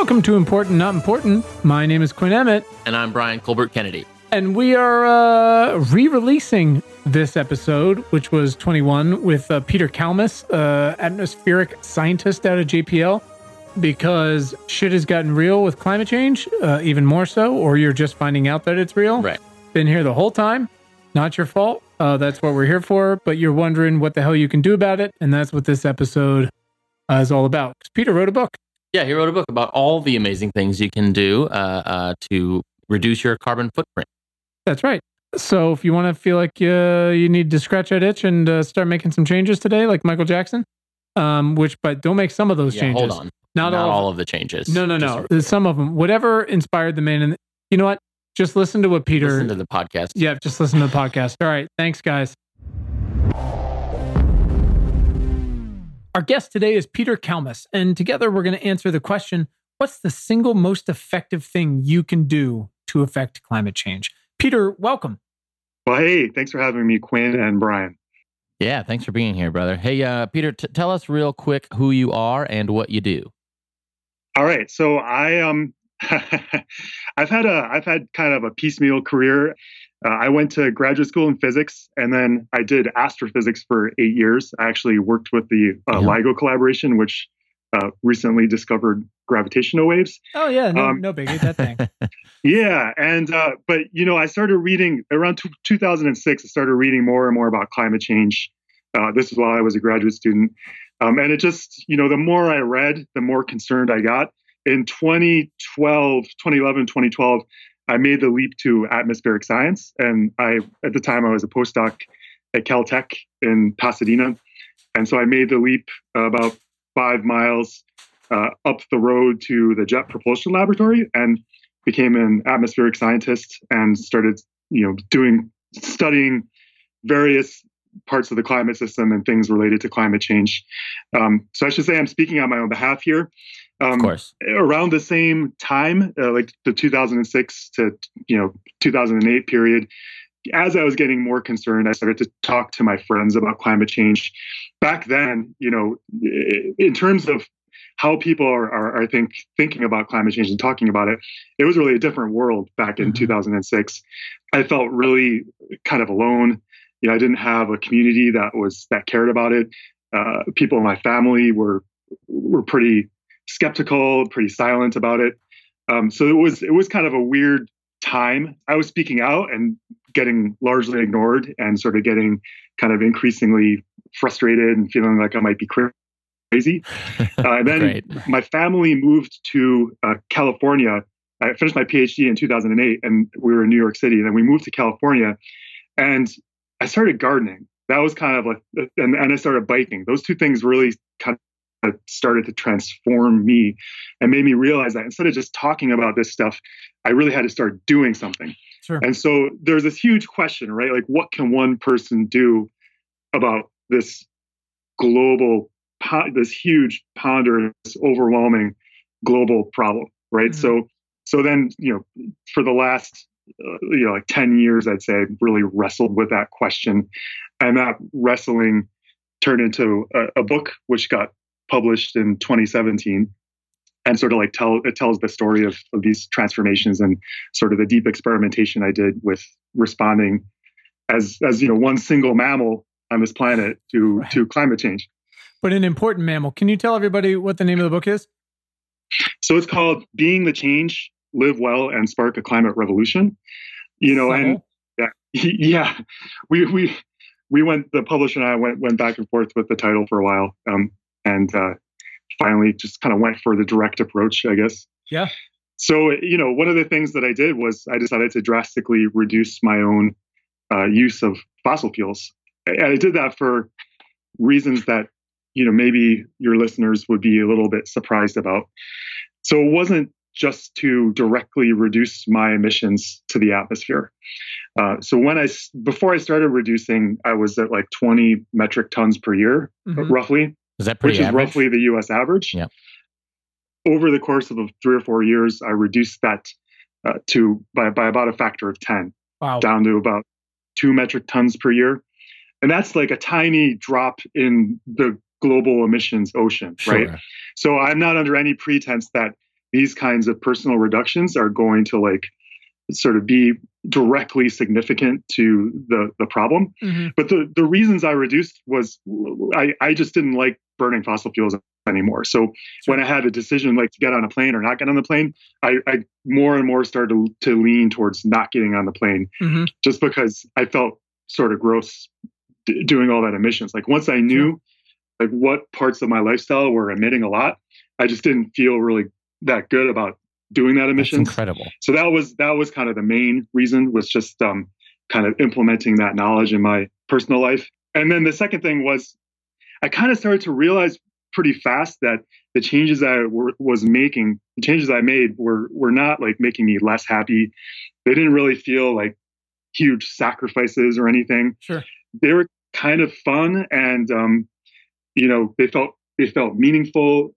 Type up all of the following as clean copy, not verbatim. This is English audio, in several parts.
Welcome to Important Not Important. My name is Quinn Emmett. And I'm Brian Colbert Kennedy. And we are re-releasing this episode, which was 21, with Peter Kalmus, atmospheric scientist out of JPL, because shit has gotten real with climate change, even more so, or you're just finding out that it's real. Right. Been here the whole time. Not your fault. That's what we're here for, but you're wondering what the hell you can do about it, and that's what this episode is all about. Peter wrote a book. Yeah, he wrote a book about all the amazing things you can do to reduce your carbon footprint. That's right. So if you want to feel like you need to scratch that itch and start making some changes today, like Michael Jackson, but don't make some of those changes. Hold on. Not all of the changes. No. Some of them. Whatever inspired the man. And you know what? Just listen to what Peter... Listen to the podcast. Yeah, just listen to the podcast. All right. Thanks, guys. Our guest today is Peter Kalmus, and together we're going to answer the question, what's the single most effective thing you can do to affect climate change? Peter, welcome. Well, hey, thanks for having me, Quinn and Brian. Yeah, thanks for being here, brother. Hey, Peter, tell us real quick who you are and what you do. All right, so I've had kind of a piecemeal career. I went to graduate school in physics, and then I did astrophysics for 8 years. I actually worked with the LIGO collaboration, which recently discovered gravitational waves. Oh yeah, no biggie, that thing. Yeah, and but I started reading around 2006. I started reading more and more about climate change. This is while I was a graduate student, and it just the more I read, the more concerned I got. In 2011, 2012, I made the leap to atmospheric science. And at the time, I was a postdoc at Caltech in Pasadena. And so I made the leap about 5 miles up the road to the Jet Propulsion Laboratory and became an atmospheric scientist and started, studying various parts of the climate system and things related to climate change. So I should say I'm speaking on my own behalf here. Of course. Around the same time, like the 2006 to 2008 period, as I was getting more concerned, I started to talk to my friends about climate change. Back then, in terms of how people are thinking about climate change and talking about it, it was really a different world back in 2006. I felt really kind of alone. I didn't have a community that cared about it. People in my family were pretty skeptical, pretty silent about it. So it was kind of a weird time. I was speaking out and getting largely ignored and sort of getting kind of increasingly frustrated and feeling like I might be crazy. And then my family moved to California. I finished my PhD in 2008 and we were in New York City. And then we moved to California and I started gardening. That was kind of like, and I started biking. Those two things really kind of started to transform me and made me realize that instead of just talking about this stuff, I really had to start doing something. Sure. And so there's this huge question, right? Like, what can one person do about this global, this huge, ponderous, overwhelming global problem, right? Mm-hmm. So then, for the last, like 10 years, I'd say, I really wrestled with that question. And that wrestling turned into a book, which got published in 2017, and sort of like it tells the story of these transformations and sort of the deep experimentation I did with responding as one single mammal on this planet to climate change. But an important mammal. Can you tell everybody what the name of the book is? So it's called Being the Change, Live Well, and Spark a Climate Revolution. And yeah, we went, the publisher and I went back and forth with the title for a while. And finally just kind of went for the direct approach, I guess. Yeah. So, one of the things that I did was I decided to drastically reduce my own use of fossil fuels. And I did that for reasons that, maybe your listeners would be a little bit surprised about. So it wasn't just to directly reduce my emissions to the atmosphere. So before I started reducing, I was at like 20 metric tons per year, roughly. Is that pretty which average? Is roughly the U.S. average. Yeah. Over the course of 3 or 4 years, I reduced that by about a factor of 10, down to about 2 metric tons per year. And that's like a tiny drop in the global emissions ocean, right? Sure. So I'm not under any pretense that these kinds of personal reductions are going to like sort of be directly significant to the problem. But the reasons I reduced was I just didn't like burning fossil fuels anymore. So when I had a decision like to get on a plane or not get on the plane, I more and more started to lean towards not getting on the plane, just because I felt sort of gross doing all that emissions. Like once I knew like what parts of my lifestyle were emitting a lot, I just didn't feel really that good about doing that emissions. That's incredible. So that was kind of the main reason, was just kind of implementing that knowledge in my personal life. And then the second thing was I kind of started to realize pretty fast that the changes I made were not like making me less happy. They didn't really feel like huge sacrifices or anything. Sure. They were kind of fun, and they felt meaningful.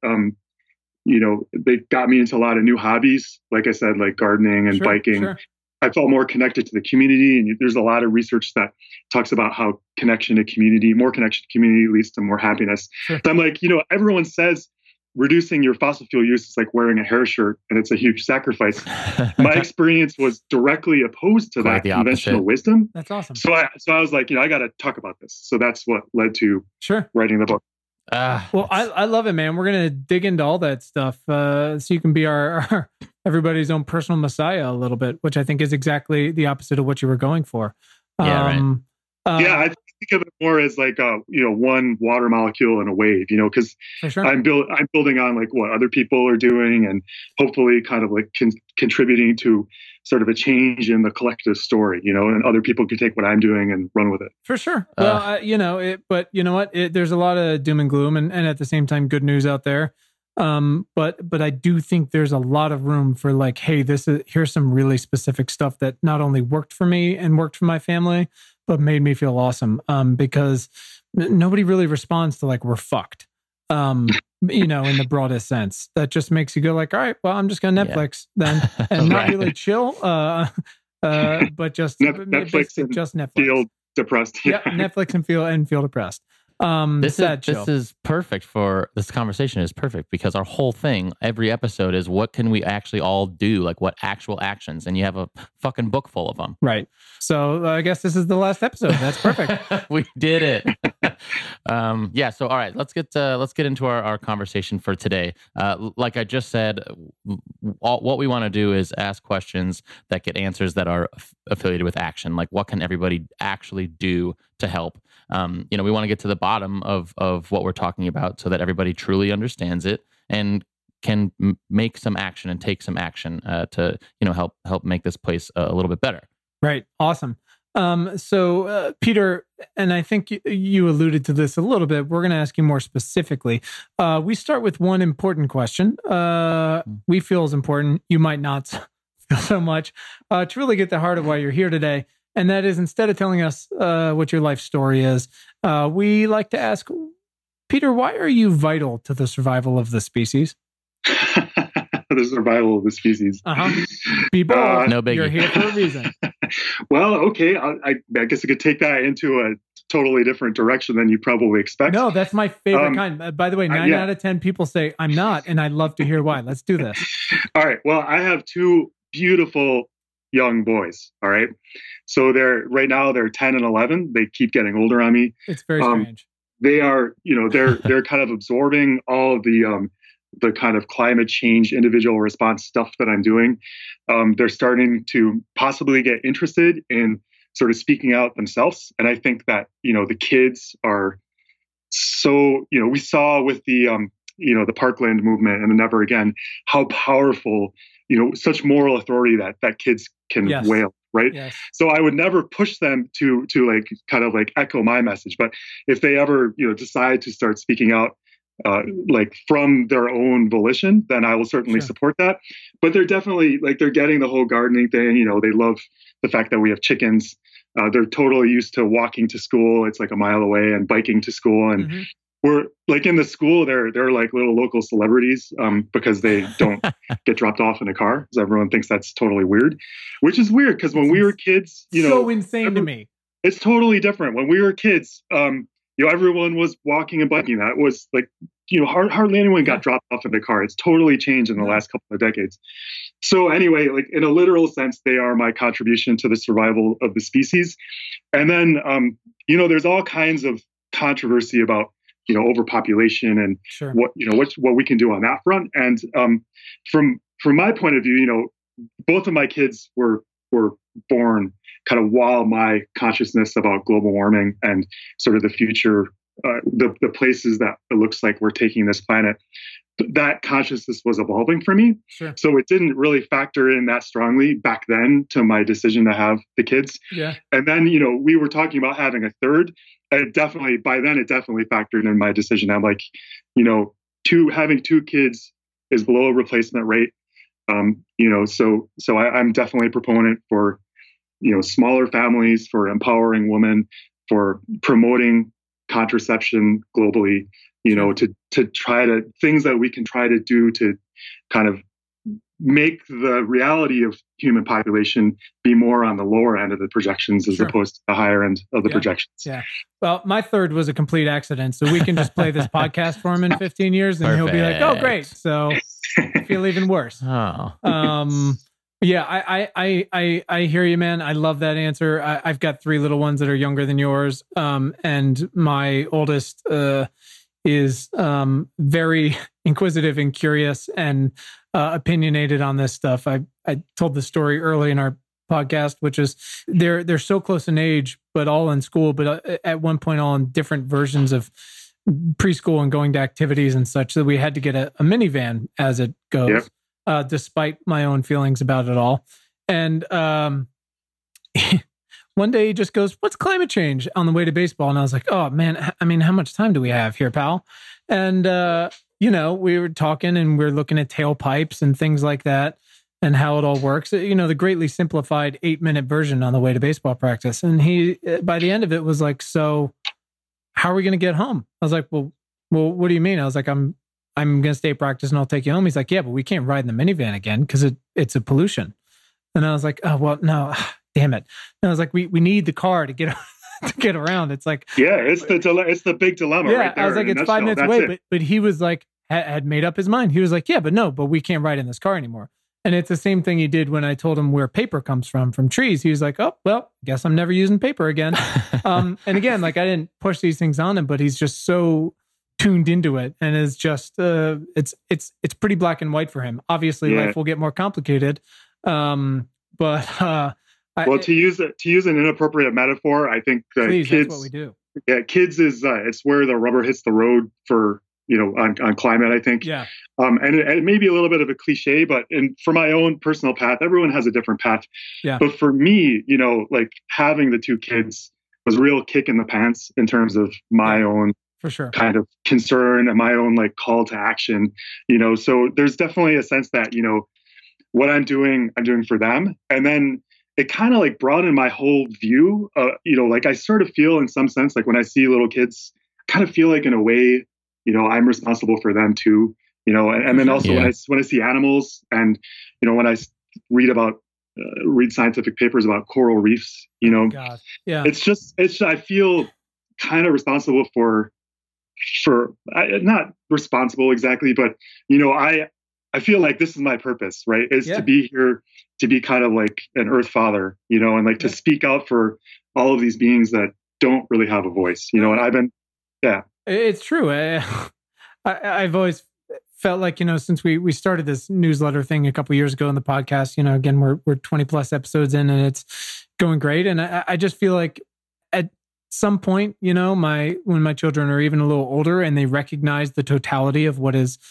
They got me into a lot of new hobbies, like I said, like gardening and biking. Sure. I felt more connected to the community, and there's a lot of research that talks about how more connection to community leads to more happiness. Sure. So I'm like, everyone says reducing your fossil fuel use is like wearing a hair shirt, and it's a huge sacrifice. My experience was directly opposed to that conventional wisdom. That's awesome. So I was like, I got to talk about this. So that's what led to writing the book. Well, I love it, man. We're going to dig into all that stuff so you can be our everybody's own personal messiah a little bit, which I think is exactly the opposite of what you were going for. I think of it more as like one water molecule in a wave, because I'm building on like what other people are doing, and hopefully kind of like contributing to sort of a change in the collective story, and other people can take what I'm doing and run with it. For sure. Well, but you know what? There's a lot of doom and gloom, and at the same time, good news out there. But I do think there's a lot of room for like, hey, here's some really specific stuff that not only worked for me and worked for my family, but made me feel awesome. Because nobody really responds to like, we're fucked. In the broadest sense. That just makes you go like, all right, well, I'm just gonna Netflix then, and not really chill. But just Netflix and just Netflix. Feel depressed. Yeah, Netflix and feel depressed. This is perfect for this conversation is perfect because our whole thing, every episode is what can we actually all do? Like what actual actions? And you have a fucking book full of them. Right. So I guess this is the last episode. That's perfect. We did it. So all right, let's get into our conversation for today. Like I just said, what we want to do is ask questions that get answers that are affiliated with action. Like what can everybody actually do to help? We want to get to the bottom of what we're talking about so that everybody truly understands it and can make some action and take some action to help make this place a little bit better. Right. Awesome. So Peter, and I think you alluded to this a little bit. We're going to ask you more specifically. We start with one important question. We feel is important. You might not feel so much to really get the heart of why you're here today. And that is, instead of telling us what your life story is, we like to ask, Peter, why are you vital to the survival of the species? The survival of the species. Be bold. No biggie. You're here for a reason. Well, okay. I guess I could take that into a totally different direction than you probably expect. No, that's my favorite kind. By the way, 9 out of 10 people say I'm not, and I'd love to hear why. Let's do this. All right. Well, I have two beautiful young boys. All right. So they're 10 and 11. They keep getting older on me. It's very strange. They are, they're kind of absorbing all of the kind of climate change individual response stuff that I'm doing. They're starting to possibly get interested in sort of speaking out themselves. And I think that, the kids are so, we saw with the Parkland movement and the Never Again, how powerful, such moral authority that kids can wield. Right. Yes. So I would never push them to like kind of like echo my message. But if they ever, decide to start speaking out like from their own volition, then I will certainly support that. But they're definitely like, they're getting the whole gardening thing. They love the fact that we have chickens. They're totally used to walking to school. It's like a mile away, and biking to school. And we're like in the school, they're like little local celebrities because they don't get dropped off in a car, because everyone thinks that's totally weird, which is weird because when we were kids, so insane to me. It's totally different. When we were kids, everyone was walking and biking. That was like hardly anyone got dropped off in the car. It's totally changed in the last couple of decades. So anyway, like in a literal sense, they are my contribution to the survival of the species. And then, there's all kinds of controversy about, overpopulation and what we can do on that front. And from my point of view, both of my kids were born kind of while my consciousness about global warming and sort of the future, the places that it looks like we're taking this planet, that consciousness was evolving for me. Sure. So it didn't really factor in that strongly back then to my decision to have the kids. Yeah. And then, we were talking about having a third. And by then it definitely factored in my decision. I'm like, having two kids is below replacement rate. So I'm definitely a proponent for, smaller families, for empowering women, for promoting contraception globally, to try to things that we can try to do to kind of make the reality of human population be more on the lower end of the projections as opposed to the higher end of the projections. Yeah. Well, my third was a complete accident. So we can just play this podcast for him in 15 years and he'll be like, oh, great. So I feel even worse. Oh. Yeah, I hear you, man. I love that answer. I've got 3 little ones that are younger than yours. And my oldest is very inquisitive and curious and opinionated on this stuff. I told the story early in our podcast, which is they're so close in age, but all in school, but at one point all in different versions of preschool and going to activities and such, that we had to get a minivan as it goes. Yep. Despite my own feelings about it all. And one day he just goes, what's climate change, on the way to baseball? And I was like, oh man, I mean, how much time do we have here, pal? And, we were talking and we're looking at tailpipes and things like that and how it all works. The greatly simplified 8-minute version on the way to baseball practice. And he, by the end of it, was like, so how are we going to get home? I was like, well, what do you mean? I was like, I'm going to stay at practice and I'll take you home. He's like, yeah, but we can't ride in the minivan again because it's a pollution. And I was like, oh, well, no, damn it. And I was like, we need the car to get to get around. It's like, yeah, it's the big dilemma. Yeah, right there. I was like, it's 5 minutes away, but he was like, had made up his mind. He was like, yeah, but we can't ride in this car anymore. And it's the same thing he did when I told him where paper comes from trees. He was like, oh, well, guess I'm never using paper again. And again, like I didn't push these things on him, but he's just so tuned into it and is just it's pretty black and white for him. Obviously, life will get more complicated. To use an inappropriate metaphor, I think kids, that's what we do. Yeah, kids is it's where the rubber hits the road for on climate, I think. Yeah. And it may be a little bit of a cliche, but for my own personal path, everyone has a different path. Yeah. But for me, like having the 2 kids was a real kick in the pants in terms of my own for sure kind of concern and my own like call to action. So there's definitely a sense that what I'm doing for them, and then it kind of like broadened my whole view. Like I sort of feel in some sense like when I see little kids, I kind of feel like in a way, I'm responsible for them too. And then also when I see animals and when I read scientific papers about coral reefs, God. Yeah, it's I feel kind of responsible for not responsible exactly, but I feel like this is my purpose, right? Is to be here, to be kind of like an earth father, and like to speak out for all of these beings that don't really have a voice, and I've been, it's true. I've always felt like, since we started this newsletter thing a couple of years ago in the podcast, again, we're 20 plus episodes in and it's going great. And I just feel like at some point, when my children are even a little older and they recognize the totality of what has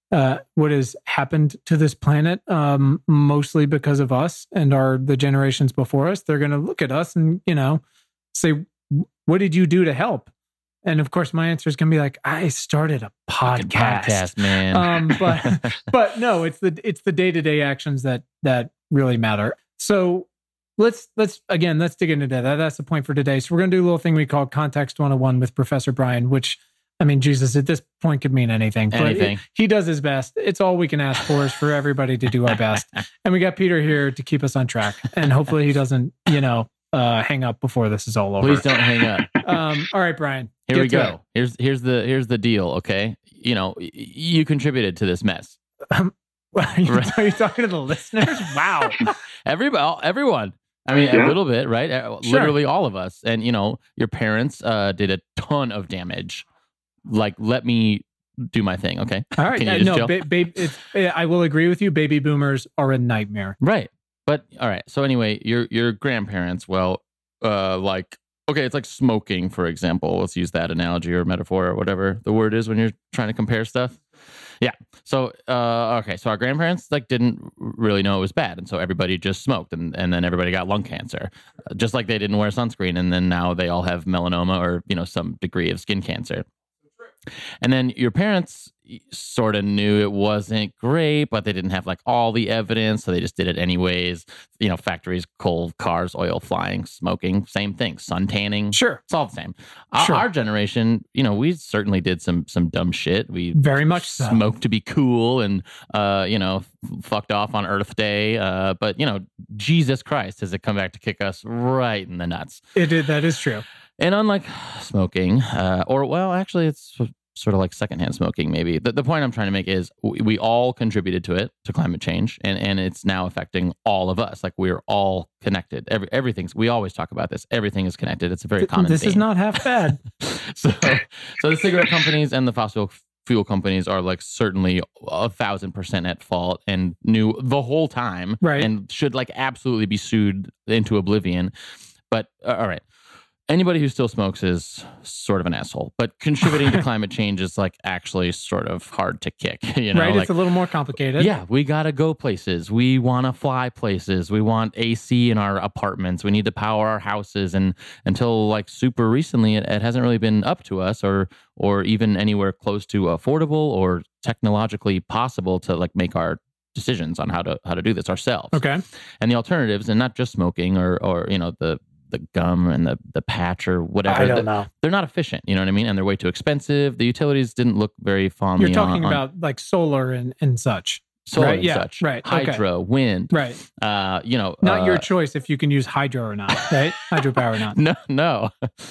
happened to this planet, mostly because of us and the generations before us, they're going to look at us and, say, what did you do to help? And of course, my answer is going to be like, I started a podcast, man. But no, it's the day-to-day actions that really matter. So let's dig into that. That's the point for today. So we're going to do a little thing we call Context 101 with Professor Brian, which, I mean, Jesus, at this point could mean anything. But he does his best. It's all we can ask for is for everybody to do our best. And we got Peter here to keep us on track. And hopefully he doesn't, hang up before this is all over. Please don't hang up. All right, Brian. Here we go. Here's the deal. Okay. you contributed to this mess. Are you talking to the listeners? Wow. Everyone. I mean, a little bit, right? Sure. Literally all of us. And, your parents did a ton of damage. Like, let me do my thing, okay? All right. Can you just chill? I will agree with you. Baby boomers are a nightmare. Right. But, all right. So anyway, your grandparents, it's like smoking, for example. Let's use that analogy or metaphor or whatever the word is when you're trying to compare stuff. Yeah. So, so our grandparents didn't really know it was bad. And so everybody just smoked and then everybody got lung cancer, just like they didn't wear sunscreen. And then now they all have melanoma or, some degree of skin cancer. And then your parents sort of knew it wasn't great, but they didn't have all the evidence. So they just did it anyways. Factories, coal, cars, oil, flying, smoking, same thing, sun tanning. Sure. It's all the same. Sure. Our generation, we certainly did some dumb shit. We very much smoked to be cool and, fucked off on Earth Day. But, Jesus Christ, has it come back to kick us right in the nuts. It did. That is true. And unlike smoking, actually, it's sort of like secondhand smoking, maybe. The point I'm trying to make is we all contributed to it, to climate change, and it's now affecting all of us. Like, we're all connected. Everything's, we always talk about this. Everything is connected. It's a very common theme. This is not half bad. So the cigarette companies and the fossil fuel companies are certainly 1,000% at fault and knew the whole time, right? And should absolutely be sued into oblivion. But all right. Anybody who still smokes is sort of an asshole, but contributing to climate change is actually sort of hard to kick, Right, it's a little more complicated. Yeah, we got to go places. We want to fly places. We want AC in our apartments. We need to power our houses. And until super recently, it hasn't really been up to us or even anywhere close to affordable or technologically possible to make our decisions on how to do this ourselves. Okay. And the alternatives, and not just smoking or the gum and the patch or whatever. I don't know. They're not efficient, you know what I mean? And they're way too expensive. The utilities didn't look very fondly. You're talking about solar and such. Solar right? and Yeah, such. Right. Hydro, okay. wind. Right. Not your choice if you can use hydro or not, right? Hydropower or not. No.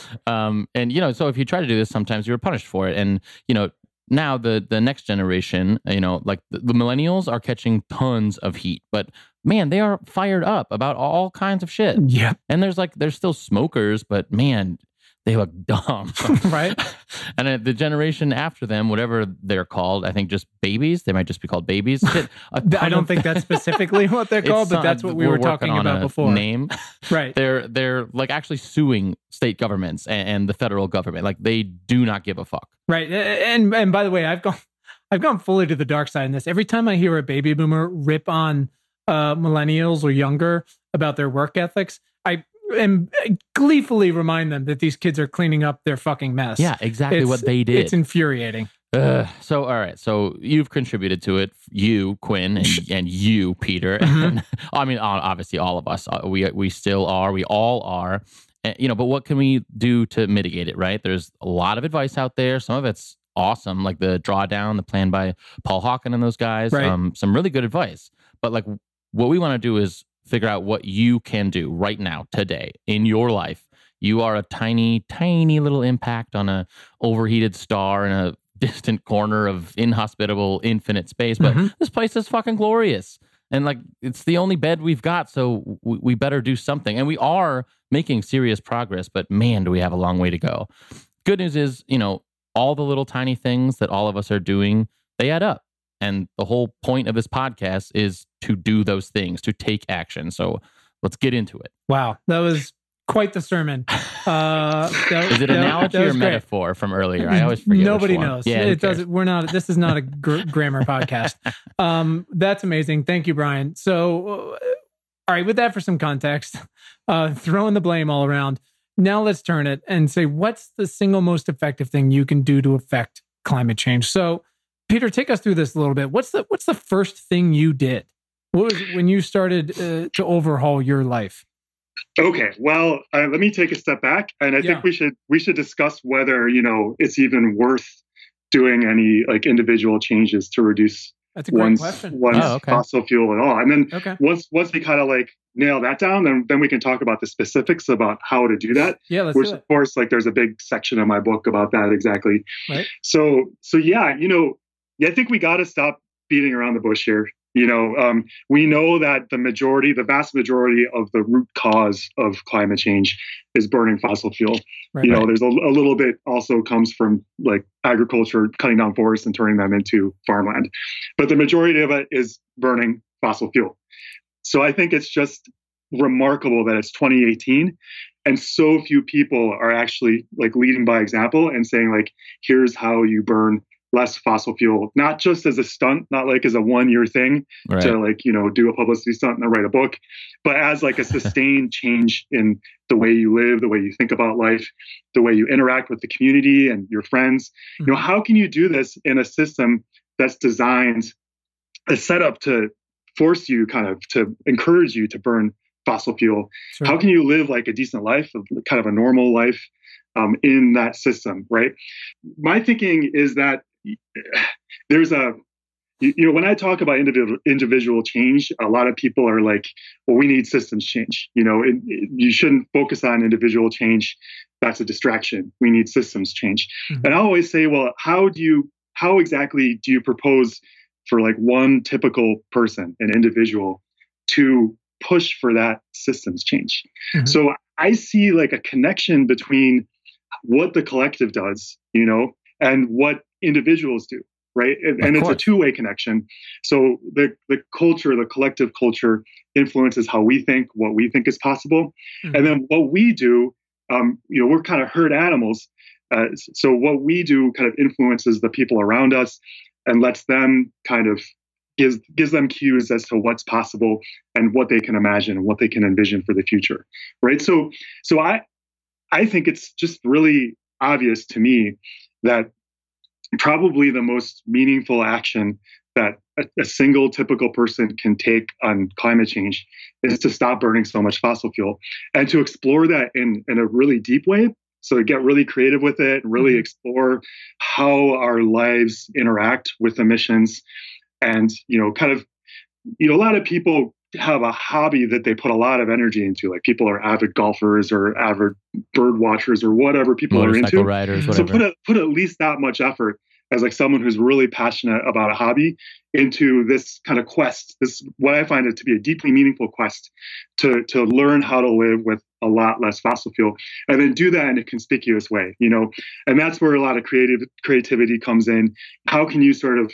So if you try to do this, sometimes you're punished for it. And, now the next generation, the millennials are catching tons of heat, but man, they are fired up about all kinds of shit. Yeah. And there's still smokers, but man, they look dumb. Right. And the generation after them, whatever they're called, I think just babies. They might just be called babies. I don't think that's specifically what they're called, but that's what we were talking about before. Name. Right. They're actually suing state governments and the federal government. They do not give a fuck. Right. And by the way, I've gone fully to the dark side in this. Every time I hear a baby boomer rip on millennials or younger about their work ethics, and gleefully remind them that these kids are cleaning up their fucking mess. Yeah, exactly what they did. It's infuriating. So, all right. So you've contributed to it, you, Quinn, and you, Peter. Mm-hmm. I mean, obviously all of us, we still are, we all are, but what can we do to mitigate it, right? There's a lot of advice out there. Some of it's awesome, like the drawdown, the plan by Paul Hawken and those guys, right. Some really good advice. But what we want to do is figure out what you can do right now, today, in your life. You are a tiny, tiny little impact on a overheated star in a distant corner of inhospitable infinite space. But this place is fucking glorious. And it's the only bed we've got. So we better do something. And we are making serious progress. But man, do we have a long way to go. Good news is, all the little tiny things that all of us are doing, they add up. And the whole point of this podcast is to do those things, to take action. So let's get into it. Wow. That was quite the sermon. Is it analogy or metaphor from earlier? I always forget. Nobody knows. Yeah, it doesn't. This is not a grammar podcast. That's amazing. Thank you, Brian. So, all right, with that for some context, throwing the blame all around. Now let's turn it and say, what's the single most effective thing you can do to affect climate change? So, Peter, take us through this a little bit. What's the first thing you did? What was it when you started to overhaul your life? Okay, well, let me take a step back, and I think we should discuss whether it's even worth doing any individual changes to reduce That's a great question. Fossil fuel at all. And then once we kind of like nail that down, then we can talk about the specifics about how to do that. Yeah, let's which do it. Of course, like there's a big section of my book about that exactly. Right. So yeah, I think we got to stop beating around the bush here. We know that the vast majority of the root cause of climate change is burning fossil fuel. Right. There's a little bit also comes from like agriculture, cutting down forests and turning them into farmland. But the majority of it is burning fossil fuel. So I think it's just remarkable that it's 2018 and so few people are actually like leading by example and saying like, here's how you burn less fossil fuel, not just as a stunt, not like as a 1-year thing to like, do a publicity stunt and write a book, but as like a sustained change in the way you live, the way you think about life, the way you interact with the community and your friends. Mm-hmm. How can you do this in a system that's designed, set up to force you to encourage you to burn fossil fuel? Sure. How can you live like a decent life, kind of a normal life in that system, right? My thinking is that there's when I talk about individual change, a lot of people are like, well, we need systems change. You shouldn't focus on individual change. That's a distraction. We need systems change. Mm-hmm. And I always say, well, how exactly do you propose for like one typical person, an individual, to push for that systems change? Mm-hmm. So I see like a connection between what the collective does, and what individuals do, right? And it's a two-way connection. So the culture, the collective culture influences how we think, what we think is possible. Mm-hmm. And then what we do, we're kind of herd animals. So what we do kind of influences the people around us and lets them kind of gives them cues as to what's possible and what they can imagine and what they can envision for the future, right? So I think it's just really obvious to me that probably the most meaningful action that a single typical person can take on climate change is to stop burning so much fossil fuel and to explore that in a really deep way. So to get really creative with it, really explore how our lives interact with emissions. And, a lot of people have a hobby that they put a lot of energy into. Like people are avid golfers or avid bird watchers or whatever people are into. Motorcycle riders, whatever. So put at least that much effort as like someone who's really passionate about a hobby into this kind of quest, what I find it to be a deeply meaningful quest to learn how to live with a lot less fossil fuel and then do that in a conspicuous way, and that's where a lot of creativity comes in. How can you sort of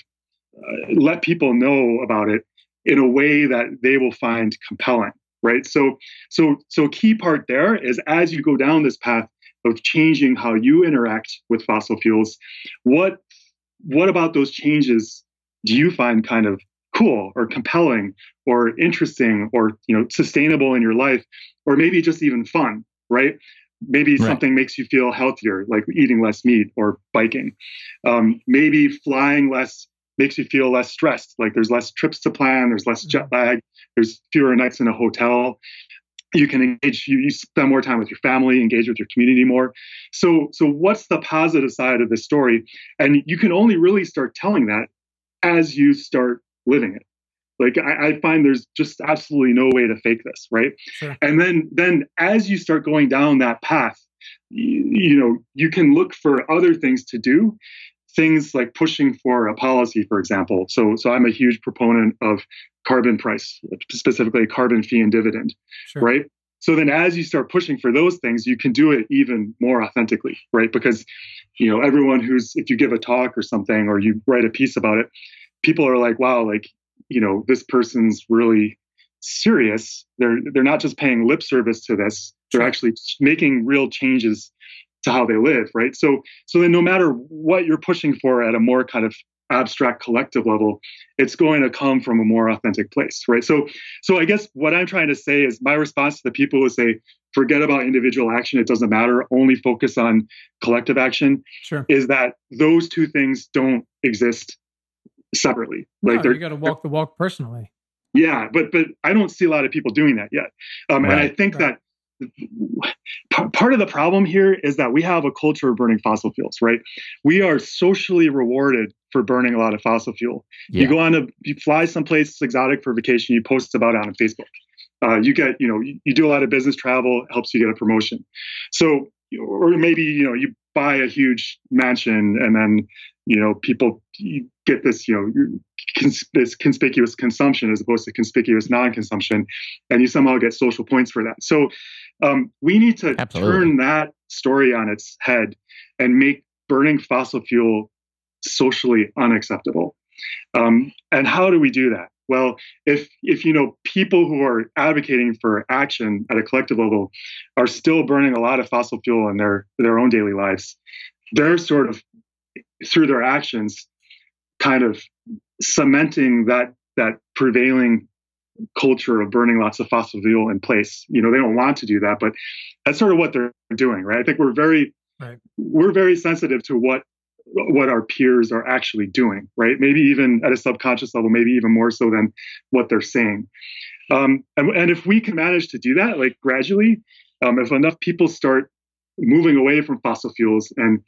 let people know about it in a way that they will find compelling, right? So a key part there is as you go down this path of changing how you interact with fossil fuels, what about those changes do you find kind of cool or compelling or interesting or sustainable in your life, or maybe just even fun, right? Maybe something makes you feel healthier, like eating less meat or biking. Maybe flying less makes you feel less stressed, like there's less trips to plan, there's less jet lag, there's fewer nights in a hotel. You can engage, you spend more time with your family, engage with your community more. So what's the positive side of this story? And you can only really start telling that as you start living it. Like I find there's just absolutely no way to fake this, right? Sure. And then as you start going down that path, you can look for other things to do. Things like pushing for a policy, for example. So I'm a huge proponent of carbon price, specifically carbon fee and dividend, right? So then as you start pushing for those things, you can do it even more authentically, right? Because, everyone if you give a talk or something, or you write a piece about it, people are like, wow, like, this person's really serious. They're not just paying lip service to this. They're actually making real changes to how they live, right? So then no matter what you're pushing for at a more kind of abstract collective level, it's going to come from a more authentic place, right? So I guess what I'm trying to say is my response to the people who say, forget about individual action, it doesn't matter, only focus on collective action, is that those two things don't exist separately. No, like you got to walk the walk personally. Yeah, but I don't see a lot of people doing that yet. And I think that part of the problem here is that we have a culture of burning fossil fuels, right? We are socially rewarded for burning a lot of fossil fuel. Yeah. You fly someplace exotic for vacation, you post about it on Facebook. You do a lot of business travel, it helps you get a promotion. So, or maybe, you buy a huge mansion and then, you get this, this conspicuous consumption as opposed to conspicuous non-consumption, and you somehow get social points for that. So we need to turn that story on its head and make burning fossil fuel socially unacceptable. And how do we do that? Well, if people who are advocating for action at a collective level are still burning a lot of fossil fuel in their own daily lives, they're sort of, through their actions, kind of cementing that prevailing culture of burning lots of fossil fuel in place. They don't want to do that, but that's sort of what they're doing, right? I think we're very sensitive to what our peers are actually doing, right? Maybe even at a subconscious level, maybe even more so than what they're saying. And if we can manage to do that, like gradually, if enough people start moving away from fossil fuels and,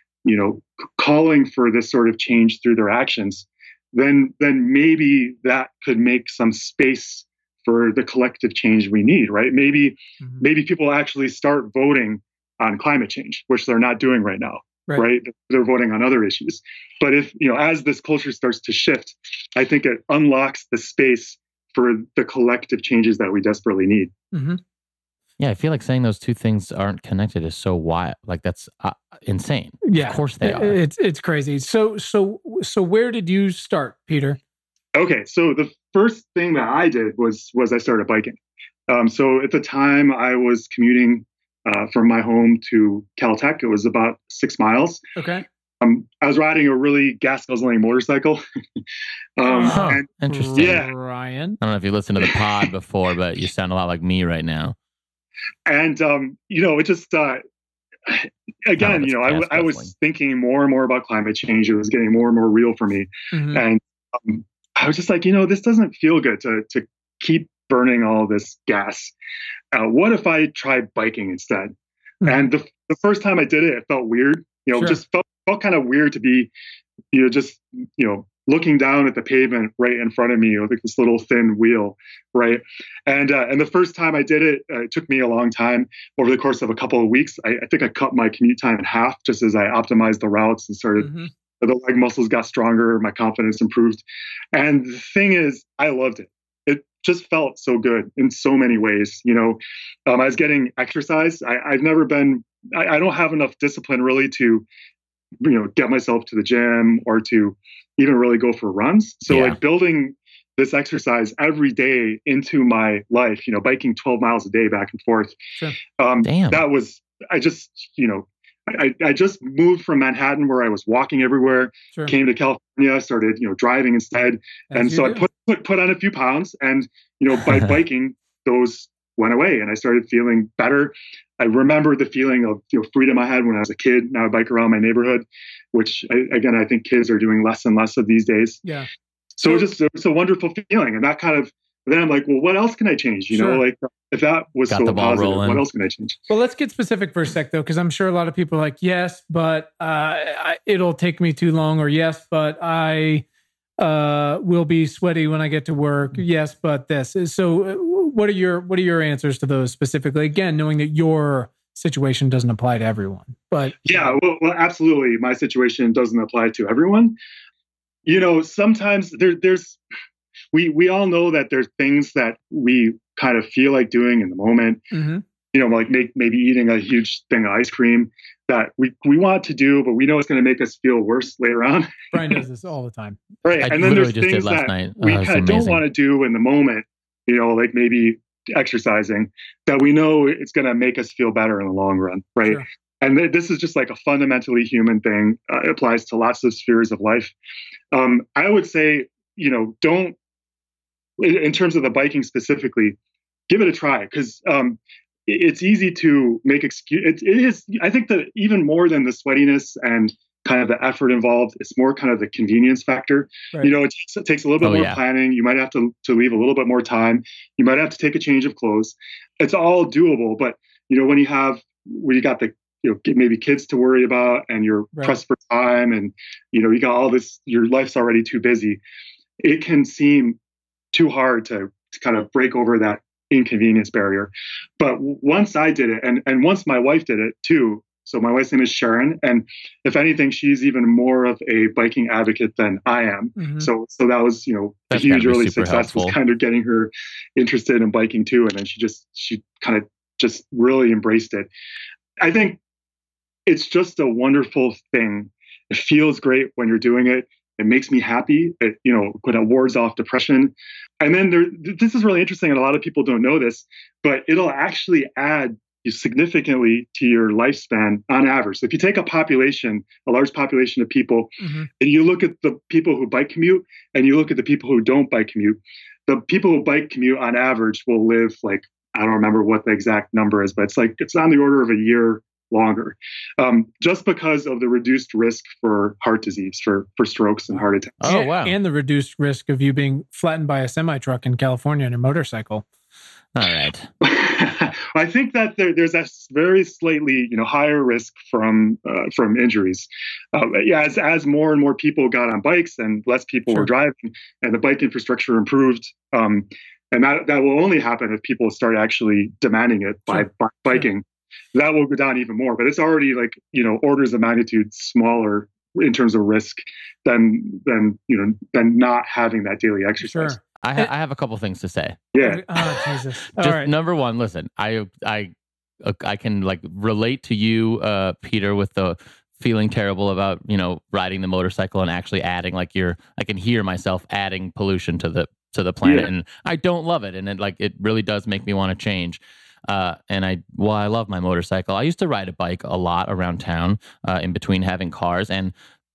calling for this sort of change through their actions, then maybe that could make some space for the collective change we need, right? Maybe people actually start voting on climate change, which they're not doing right now. Right. They're voting on other issues. But if, as this culture starts to shift, I think it unlocks the space for the collective changes that we desperately need. Mm-hmm. Yeah, I feel like saying those two things aren't connected is so wild. Like that's insane. Yeah, of course they are. It's crazy. So where did you start, Peter? Okay, so the first thing that I did was I started biking. So at the time I was commuting from my home to Caltech. It was about 6 miles. Okay. I was riding a really gas-guzzling motorcycle. And, interesting. Yeah. Ryan. I don't know if you listened to the pod before, but you sound a lot like me right now. And, it just, again, I was thinking more and more about climate change. It was getting more and more real for me. Mm-hmm. And I was just like, this doesn't feel good to keep burning all this gas. What if I tried biking instead? Mm-hmm. And the first time I did it, it felt weird. Sure. Just felt kind of weird to be, looking down at the pavement right in front of me with this little thin wheel, right? And the first time I did it, it took me a long time. Over the course of a couple of weeks, I think I cut my commute time in half just as I optimized the routes and started. Mm-hmm. The leg muscles got stronger, my confidence improved. And the thing is, I loved it. It just felt so good in so many ways. I was getting exercise. I don't have enough discipline really to, get myself to the gym or to even really go for runs. So like building this exercise every day into my life, biking 12 miles a day back and forth. Sure. That was, I just moved from Manhattan where I was walking everywhere, sure. Came to California, started, driving instead. And so I put on a few pounds and, by biking, those went away and I started feeling better. I remember the feeling of freedom I had when I was a kid. Now I bike around my neighborhood, which I think kids are doing less and less of these days. Yeah. So it's a wonderful feeling. And that kind of, then I'm like, well, what else can I change? Like if that was so positive, what else can I change? Well, let's get specific for a sec though, because I'm sure a lot of people are like, yes, but it'll take me too long, or yes, but I will be sweaty when I get to work. Yes, but this. So what are your answers to those specifically? Again, knowing that your situation doesn't apply to everyone, but yeah, well, absolutely. My situation doesn't apply to everyone. Sometimes there's, we all know that there's things that we kind of feel like doing in the moment, mm-hmm. Like maybe eating a huge thing of ice cream that we want to do, but we know it's going to make us feel worse later on. Brian does this all the time. Right. And then there's things that we kind of don't want to do in the moment, like maybe exercising, that we know it's going to make us feel better in the long run. Right. Sure. And this is just like a fundamentally human thing. It applies to lots of spheres of life. I would say, don't, in terms of the biking specifically, give it a try, because it's easy to make excuse. It is, I think, that even more than the sweatiness and kind of the effort involved, it's more kind of the convenience factor. Right. It takes a little bit more planning. You might have to leave a little bit more time. You might have to take a change of clothes. It's all doable, but when you got the maybe kids to worry about, and you're pressed for time, and you got all this, your life's already too busy. It can seem too hard to kind of break over that inconvenience barrier. But once I did it, and once my wife did it too. So my wife's name is Sharon, and if anything, she's even more of a biking advocate than I am. Mm-hmm. So that was, a huge early success helpful. Was kind of getting her interested in biking too, and then she kind of just really embraced it. I think it's just a wonderful thing. It feels great when you're doing it. It makes me happy. It wards off depression. And then this is really interesting, and a lot of people don't know this, but it'll actually add significantly to your lifespan on average. So if you take a large population of people, mm-hmm. and you look at the people who bike commute and you look at the people who don't bike commute, the people who bike commute on average will live I don't remember what the exact number is, but it's on the order of a year longer, just because of the reduced risk for heart disease, for strokes and heart attacks. Oh, wow. And the reduced risk of you being flattened by a semi-truck in California on your motorcycle. All right. I think that there's a very slightly, higher risk from injuries. As more and more people got on bikes and less people were driving, and the bike infrastructure improved, and that will only happen if people start actually demanding it by biking. That will go down even more. But it's already orders of magnitude smaller in terms of risk than not having that daily exercise. Sure. I have a couple things to say. Yeah. Oh, Jesus. All right. Number one, listen, I can relate to you, Peter, with the feeling terrible about, riding the motorcycle and actually adding I can hear myself adding pollution to the planet, and I don't love it. And it really does make me want to change. And I love my motorcycle. I used to ride a bike a lot around town, in between having cars, and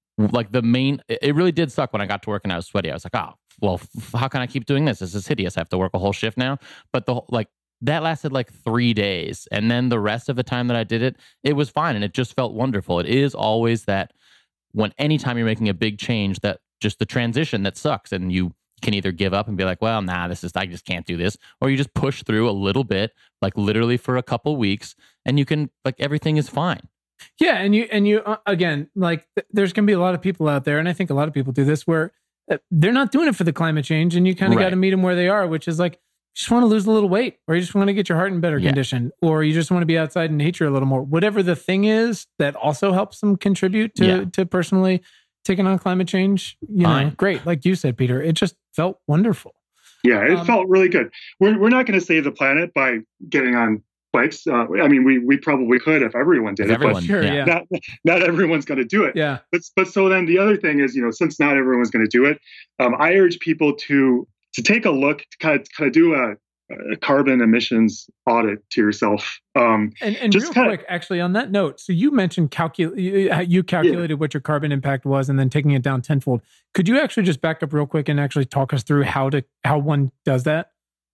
it really did suck when I got to work and I was sweaty. I was like, oh, well, how can I keep doing this? This is hideous. I have to work a whole shift now. But that lasted 3 days. And then the rest of the time that I did it, it was fine. And it just felt wonderful. It is always that anytime you're making a big change, that just the transition that sucks. And you can either give up and be like, well, nah, I just can't do this. Or you just push through a little bit, literally for a couple weeks, and you can, everything is fine. Yeah. And you again, there's going to be a lot of people out there, and I think a lot of people do this, where they're not doing it for the climate change, and you kind of got to meet them where they are, which is you just want to lose a little weight, or you just want to get your heart in better condition, or you just want to be outside in nature a little more. Whatever the thing is that also helps them contribute to personally taking on climate change, great. Like you said, Peter, it just felt wonderful. Yeah, it felt really good. We're not going to save the planet by getting on bikes. We probably could if everyone did it. But sure, not everyone's going to do it. Yeah. But so then the other thing is, since not everyone's going to do it, I urge people to take a look, to kind of do a carbon emissions audit to yourself. And just real quick, actually, on that note, so you mentioned you calculated what your carbon impact was, and then taking it down tenfold. Could you actually just back up real quick and actually talk us through how one does that?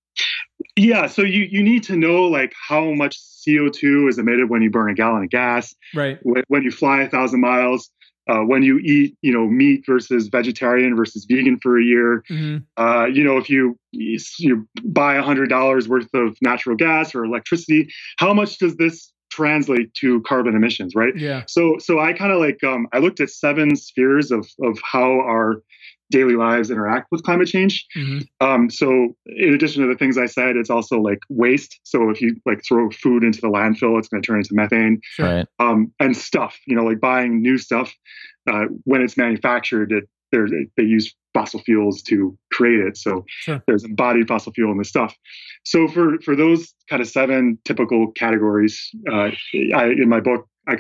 Yeah, so you need to know how much CO2 is emitted when you burn a gallon of gas, right? When you fly 1,000 miles, when you eat, meat versus vegetarian versus vegan for a year. Mm-hmm. If you buy $100 worth of natural gas or electricity, how much does this translate to carbon emissions, right? Yeah. So I kind of I looked at 7 spheres of how our daily lives interact with climate change. Mm-hmm. So in addition to the things I said, it's also waste. So if you throw food into the landfill, it's going to turn into methane. Right. And stuff, buying new stuff, when it's manufactured, they use fossil fuels to create it. So there's embodied fossil fuel in the stuff. So for those kind of 7 typical categories, in my book, I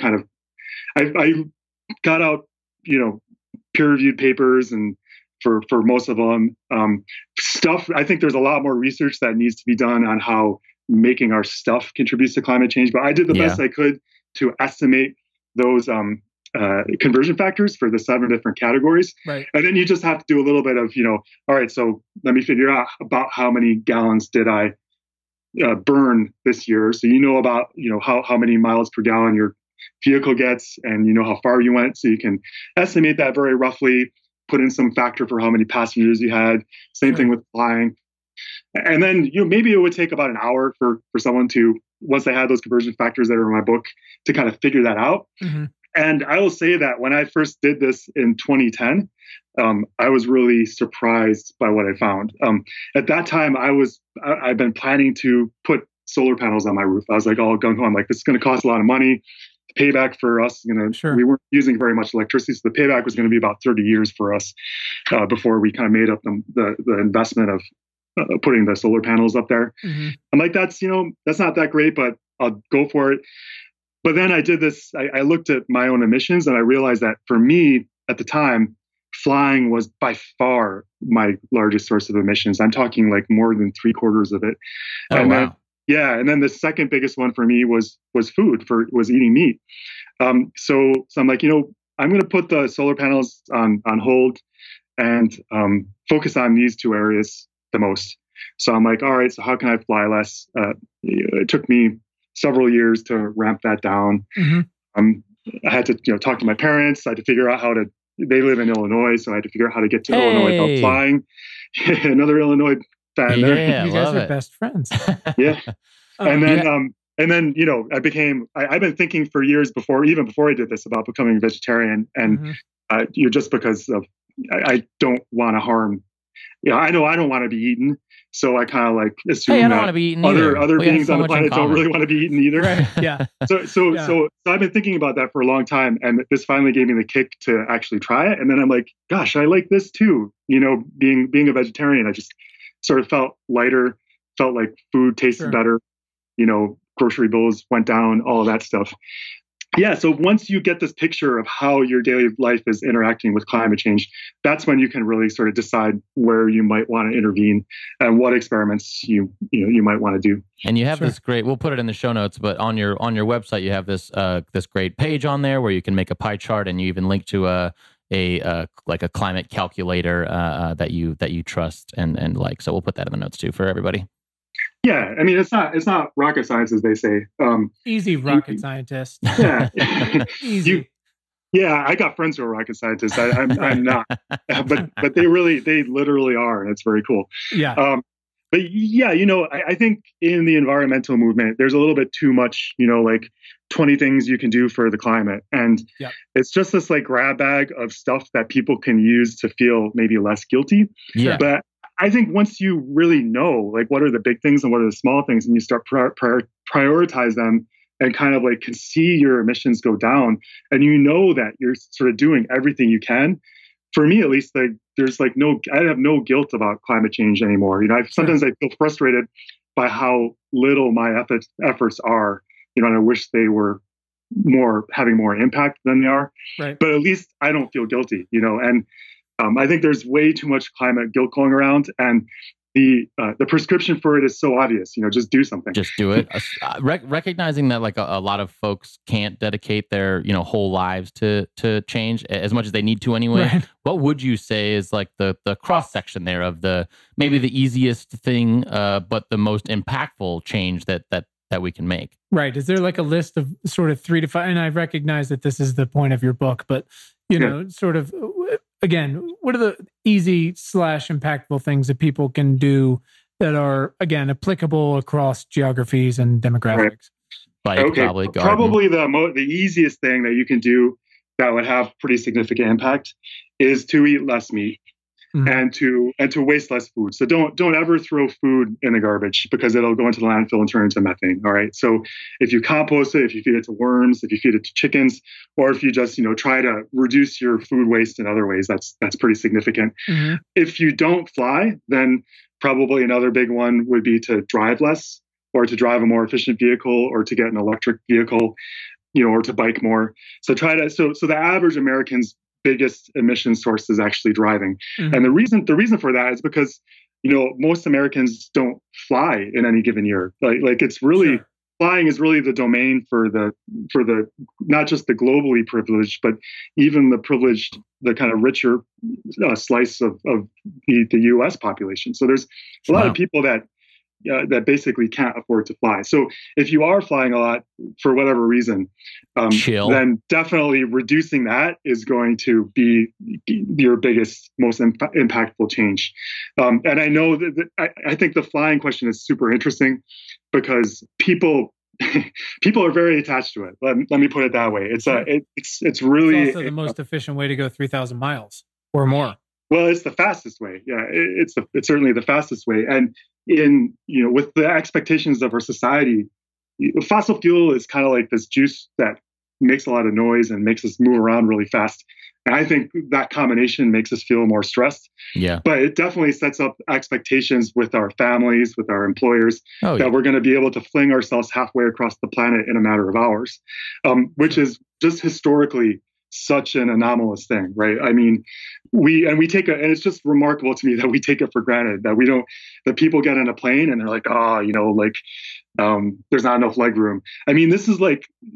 got out, peer-reviewed papers, and for most of them, stuff. I think there's a lot more research that needs to be done on how making our stuff contributes to climate change. But I did the best I could to estimate those conversion factors for the 7 different categories. Right. And then you just have to do a little bit of, all right, so let me figure out about how many gallons did I burn this year. So about, how many miles per gallon your vehicle gets, and how far you went. So you can estimate that very roughly, put in some factor for how many passengers you had. Same thing with flying. And then maybe it would take about an hour for someone to once I had those conversion factors that are in my book to kind of figure that out. Mm-hmm. And I will say that when I first did this in 2010, I was really surprised by what I found. At that time, I've been planning to put solar panels on my roof. I was like, all gung ho. I'm like, this is going to cost a lot of money. The payback for us, Sure. we weren't using very much electricity, so the payback was going to be about 30 years for us before we kind of made up the investment of putting the solar panels up there. Mm-hmm. I'm like, that's not that great, but I'll go for it. But then I did this. I looked at my own emissions, and I realized that for me at the time, flying was by far my largest source of emissions. I'm talking like more than 3/4 of it. Oh, and wow. and then the second biggest one for me was food, was eating meat. So I'm like, I'm going to put the solar panels on hold and focus on these two areas the most. So I'm like, all right, so how can I fly less? It took me several years to ramp that down. Mm-hmm. I had to talk to my parents. I had to figure out they live in Illinois, so I had to figure out how to get to Illinois without flying. Another Illinois fan there. Yeah, you guys are best friends. Yeah. And then, I've been thinking for years even before I did this, about becoming a vegetarian. And just because I don't want to harm, I know I don't want to be eaten. So I kind of like assume I don't want to be eaten other beings on the planet don't really want to be eaten either. Right. Yeah. So I've been thinking about that for a long time, and this finally gave me the kick to actually try it. And then I'm like, gosh, I like this too. Being a vegetarian, I just sort of felt lighter, felt like food tasted better. Grocery bills went down, all of that stuff. Yeah. So once you get this picture of how your daily life is interacting with climate change, that's when you can really sort of decide where you might want to intervene and what experiments you might want to do. And you have this great, we'll put it in the show notes, but on your website, you have this great page on there where you can make a pie chart, and you even link to a climate calculator that you trust and like. So we'll put that in the notes too for everybody. Yeah, I mean, it's not rocket science, as they say. Easy, rocket scientist. Yeah, easy. I got friends who are rocket scientists. I'm not, but they literally are, and it's very cool. Yeah. But yeah, I think in the environmental movement, there's a little bit too much, like 20 things you can do for the climate, and it's just this like grab bag of stuff that people can use to feel maybe less guilty. Yeah, but I think once you really know, like, what are the big things and what are the small things, and you start prioritize them and kind of like can see your emissions go down, and that you're sort of doing everything you can. For me, at least, there's like I have no guilt about climate change anymore. Sometimes I feel frustrated by how little my efforts are, and I wish they were having more impact than they are. Right. But at least I don't feel guilty, and I think there's way too much climate guilt going around, and the prescription for it is so obvious. Just do something. Just do it. Recognizing that like a lot of folks can't dedicate their whole lives to change as much as they need to anyway. Right. What would you say is like the cross section there of maybe the easiest thing, but the most impactful change that we can make? Right. Is there like a list of sort of 3 to 5? And I recognize that this is the point of your book, but sort of. Again, what are the easy / impactful things that people can do that are, again, applicable across geographies and demographics? Bike, okay. Probably the easiest thing that you can do that would have pretty significant impact is to eat less meat. Mm-hmm. and to waste less food. So don't ever throw food in the garbage, because it'll go into the landfill and turn into methane. All right. So if you compost it, if you feed it to worms, if you feed it to chickens, or if you just try to reduce your food waste in other ways, that's pretty significant. Mm-hmm. If you don't fly, then probably another big one would be to drive less, or to drive a more efficient vehicle, or to get an electric vehicle, or to bike more. So so the average American's biggest emission source is actually driving. Mm-hmm. And the reason for that is because, most Americans don't fly in any given year. Like it's really, flying is really the domain for the not just the globally privileged, but even the privileged, the kind of richer slice of the U.S. population. So there's a lot of people that basically can't afford to fly. So if you are flying a lot for whatever reason, then definitely reducing that is going to be your biggest, most impactful change. And I know that I think the flying question is super interesting, because people people are very attached to it. Let me put it that way. It's really it's also the most efficient way to go 3,000 miles or more. Well, it's the fastest way. Yeah, it's certainly the fastest way. And with the expectations of our society, fossil fuel is kind of like this juice that makes a lot of noise and makes us move around really fast. And I think that combination makes us feel more stressed. Yeah. But it definitely sets up expectations with our families, with our employers, that we're going to be able to fling ourselves halfway across the planet in a matter of hours, which is just historically such an anomalous thing, right? I mean, we take and it's just remarkable to me that we take it for granted that people get in a plane and they're like, there's not enough leg room. I mean, this is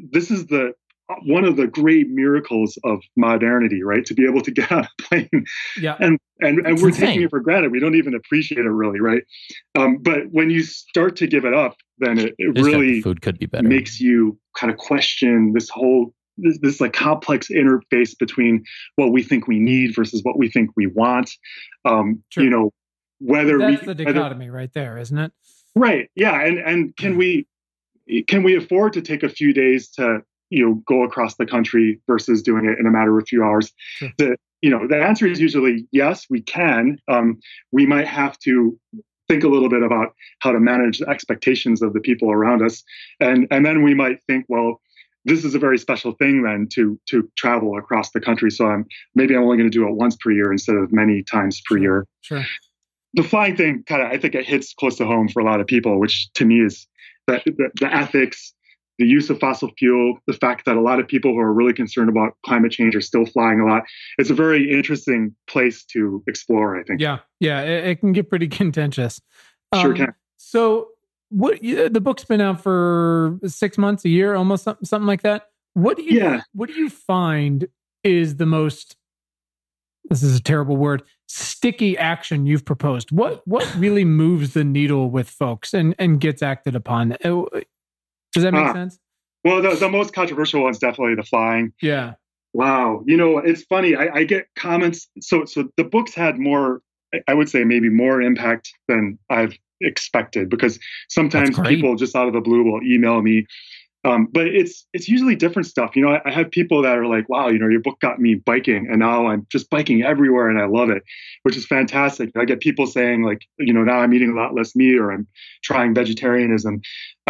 one of the great miracles of modernity, right? To be able to get on a plane, and we're taking it for granted. We don't even appreciate it really, right? But when you start to give it up, then it really the food could be better. Makes you kind of question this whole this like complex interface between what we think we need versus what we think we want. Sure. Whether that's the dichotomy right there, isn't it? Right. Yeah. And can we afford to take a few days to go across the country versus doing it in a matter of a few hours? Sure. The answer is usually yes, we can. We might have to think a little bit about how to manage the expectations of the people around us, and then we might think, well, this is a very special thing then to travel across the country. So I'm only going to do it once per year instead of many times per year. Sure. The flying thing I think it hits close to home for a lot of people, which to me is the ethics, the use of fossil fuel, the fact that a lot of people who are really concerned about climate change are still flying a lot. It's a very interesting place to explore, I think. Yeah. It can get pretty contentious. Sure can. So the book's been out for 6 months, a year, almost something like that. What do you find is the most, this is a terrible word, sticky action you've proposed? What really moves the needle with folks and gets acted upon? Does that make sense? Well, the most controversial one's definitely the flying. Yeah. Wow. It's funny. I get comments. So the book's had more, I would say maybe more impact than I've expected, because sometimes people just out of the blue will email me. But it's usually different stuff. I have people that are like, wow, your book got me biking and now I'm just biking everywhere and I love it, which is fantastic. I get people saying like, now I'm eating a lot less meat or I'm trying vegetarianism.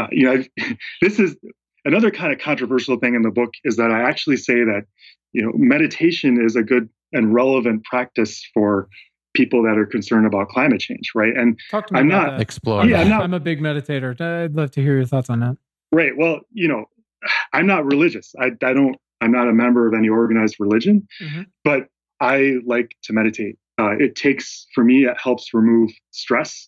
This is another kind of controversial thing in the book, is that I actually say that, meditation is a good and relevant practice for people that are concerned about climate change, right? And talk to me about that. Explore. Yeah, I'm a big meditator. I'd love to hear your thoughts on that. Right. Well, I'm not religious. I'm not a member of any organized religion, but I like to meditate. For me, it helps remove stress.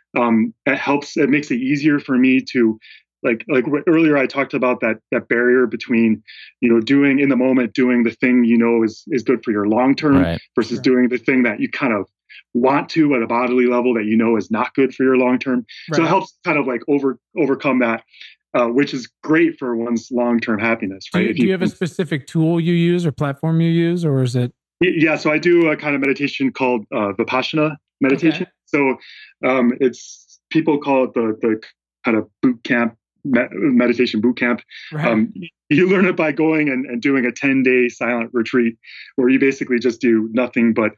It makes it easier for me to, like earlier I talked about that barrier between, doing in the moment, doing the thing, is good for your long term versus doing the thing that you kind of want to at a bodily level that is not good for your long term. Right. So it helps kind of like overcome that. Which is great for one's long-term happiness, right? Do you have a specific tool you use or platform you use, or is it? Yeah, so I do a kind of meditation called Vipassana meditation. Okay. So it's, people call it the kind of boot camp, meditation boot camp. Right. You learn it by going and doing a 10-day silent retreat where you basically just do nothing but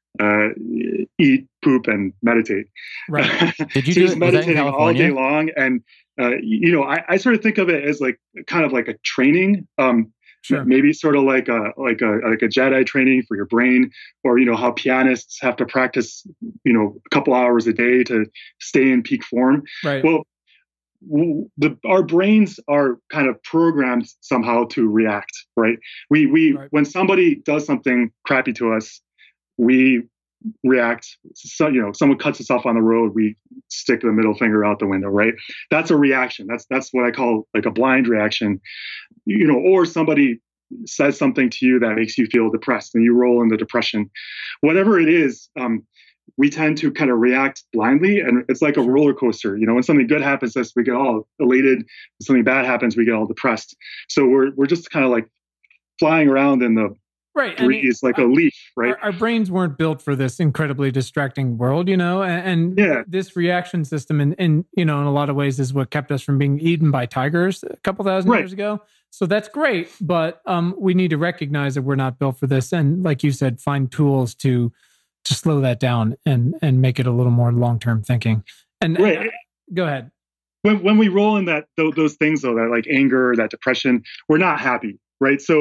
eat, poop, and meditate. Right. Did you so do just meditating all day long? And I sort of think of it as like kind of like a training, maybe sort of like a Jedi training for your brain, or how pianists have to practice a couple hours a day to stay in peak form. Right. Well, our brains are kind of programmed somehow to react. Right. We when somebody does something crappy to us, we react. So, someone cuts us off on the road, we stick the middle finger out the window, right? That's a reaction. That's what I call like a blind reaction, or somebody says something to you that makes you feel depressed and you roll into depression. Whatever it is, we tend to kind of react blindly, and it's like a roller coaster. When something good happens to us, we get all elated. When something bad happens, we get all depressed. So we're just kind of like flying around in the Right. breeze like a leaf, right? Our brains weren't built for this incredibly distracting world, and this reaction system in in a lot of ways is what kept us from being eaten by tigers a couple thousand years ago. So that's great, but we need to recognize that we're not built for this, and like you said, find tools to slow that down and make it a little more long-term thinking. And go ahead. When we roll in those things though, that like anger, that depression, we're not happy. Right. So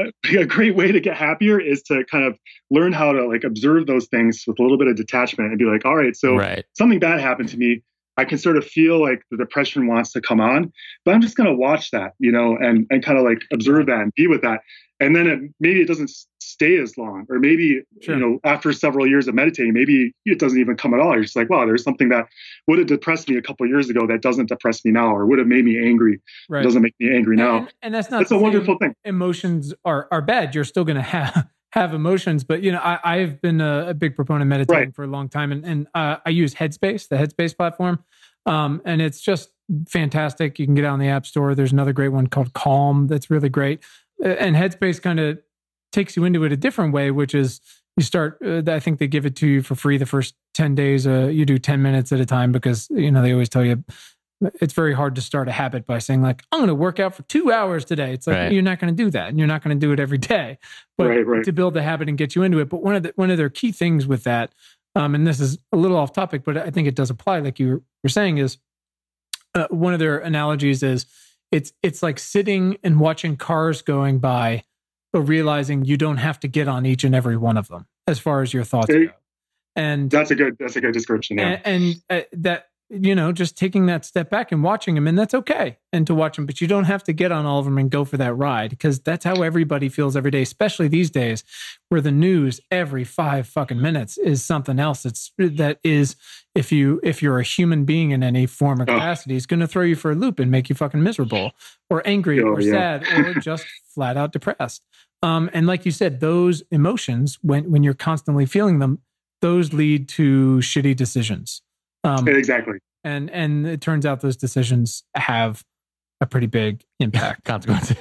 a great way to get happier is to kind of learn how to like observe those things with a little bit of detachment and be like, all right, so something bad happened to me. I can sort of feel like the depression wants to come on, but I'm just going to watch that, and kind of like observe that and be with that. And then maybe it doesn't stay as long, or maybe, after several years of meditating, maybe it doesn't even come at all. You're just like, wow, there's something that would have depressed me a couple of years ago that doesn't depress me now, or would have made me angry. Right. Doesn't make me angry now. And that's not, it's a wonderful thing. Emotions are bad. You're still going to have emotions, but I've been a big proponent of meditating for a long time, and I use Headspace, the Headspace platform. And it's just fantastic. You can get it on the App Store. There's another great one called Calm that's really great. And Headspace kind of takes you into it a different way, which is you start, I think they give it to you for free the first 10 days. You do 10 minutes at a time because, they always tell you it's very hard to start a habit by saying like, I'm going to work out for 2 hours today. It's like, you're not going to do that, and you're not going to do it every day, but to build the habit and get you into it. But one of their key things with that, and this is a little off topic, but I think it does apply, like you were saying, is one of their analogies is it's like sitting and watching cars going by, but realizing you don't have to get on each and every one of them as far as your thoughts go. And that's a good description. Yeah. And that, just taking that step back and watching them, and that's okay. And to watch them, but you don't have to get on all of them and go for that ride, because that's how everybody feels every day, especially these days where the news every 5 fucking minutes is something else. That is, if you're a human being in any form or capacity, it's going to throw you for a loop and make you fucking miserable or angry or sad or just flat out depressed. And like you said, those emotions, when you're constantly feeling them, those lead to shitty decisions. Exactly. And it turns out those decisions have a pretty big impact. Consequences.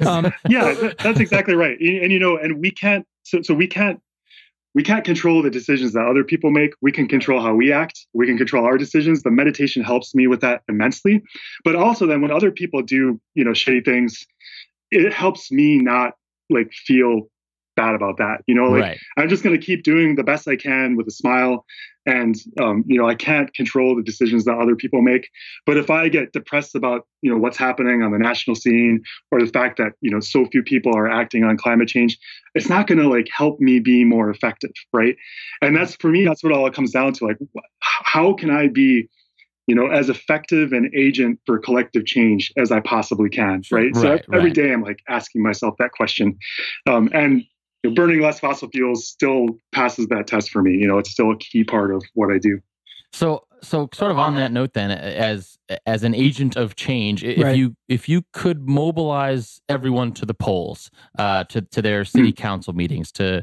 That's exactly right. And we can't, so we can't control the decisions that other people make. We can control how we act. We can control our decisions. The meditation helps me with that immensely. But also then when other people do, shitty things, it helps me not like feel bad about that. I'm just going to keep doing the best I can with a smile. And, I can't control the decisions that other people make. But if I get depressed about, what's happening on the national scene, or the fact that, so few people are acting on climate change, it's not going to like help me be more effective. Right. And that's, for me, that's what all it comes down to. Like, how can I be, as effective an agent for collective change as I possibly can. Right. So every day I'm like asking myself that question. And burning less fossil fuels still passes that test for me. It's still a key part of what I do. So sort of on that note, then, as an agent of change, if you could mobilize everyone to the polls, to their city council meetings, to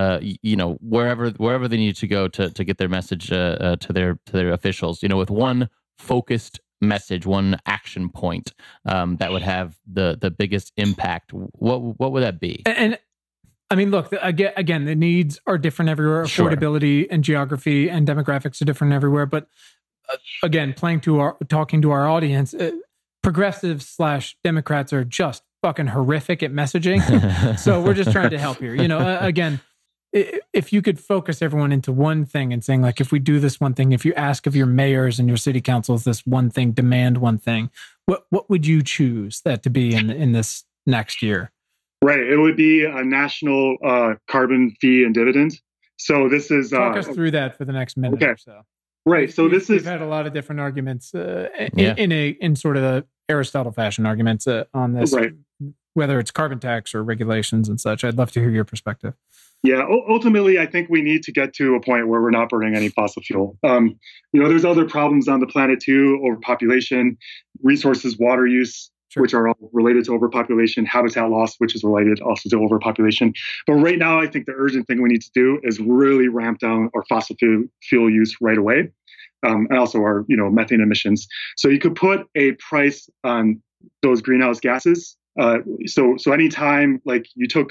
wherever they need to go to get their message to their officials, with one focused message, one action point that would have the biggest impact, what would that be? And I mean, look, again, the needs are different everywhere. Affordability and geography and demographics are different everywhere. But again, talking to our audience, progressives / Democrats are just fucking horrific at messaging. So we're just trying to help here. Again, if you could focus everyone into one thing and saying, like, if we do this one thing, if you ask of your mayors and your city councils this one thing, demand one thing, what would you choose that to be in this next year? Right. It would be a national carbon fee and dividend. So this is... Talk us through that for the next minute or so. Right. So we've had a lot of different arguments in sort of the Aristotle fashion arguments on this, whether it's carbon tax or regulations and such. I'd love to hear your perspective. Yeah. Ultimately, I think we need to get to a point where we're not burning any fossil fuel. There's other problems on the planet too: overpopulation, resources, water use, which are all related to overpopulation, habitat loss, which is related also to overpopulation. But right now, I think the urgent thing we need to do is really ramp down our fossil fuel use right away, and also our methane emissions. So you could put a price on those greenhouse gases. So anytime like you took a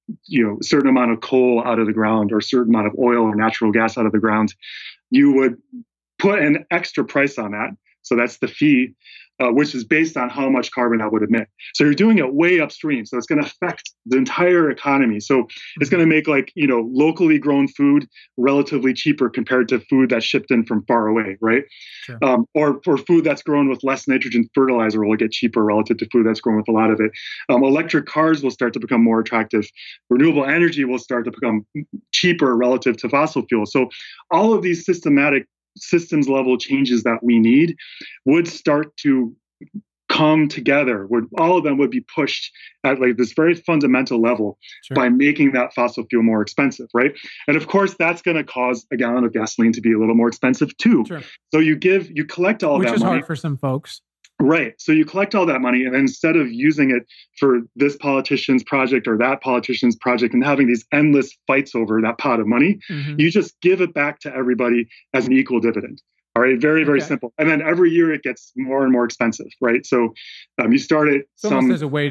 a certain amount of coal out of the ground or a certain amount of oil or natural gas out of the ground, you would put an extra price on that. So that's the fee, which is based on how much carbon that would emit. So you're doing it way upstream. So it's going to affect the entire economy. So it's going to make locally grown food relatively cheaper compared to food that's shipped in from far away, right? Sure. Or food that's grown with less nitrogen fertilizer will get cheaper relative to food that's grown with a lot of it. Electric cars will start to become more attractive. Renewable energy will start to become cheaper relative to fossil fuels. So all of these systems level changes that we need would start to come together, all of them would be pushed at this very fundamental level. Sure. By making that fossil fuel more expensive, right? And of course, that's going to cause a gallon of gasoline to be a little more expensive too. Sure. So you collect all that money. Which is hard for some folks. Right. So you collect all that money, and then instead of using it for this politician's project or that politician's project and having these endless fights over that pot of money, you just give it back to everybody as an equal dividend. All right. Very, very simple. And then every year it gets more and more expensive, right? So you start at almost as a way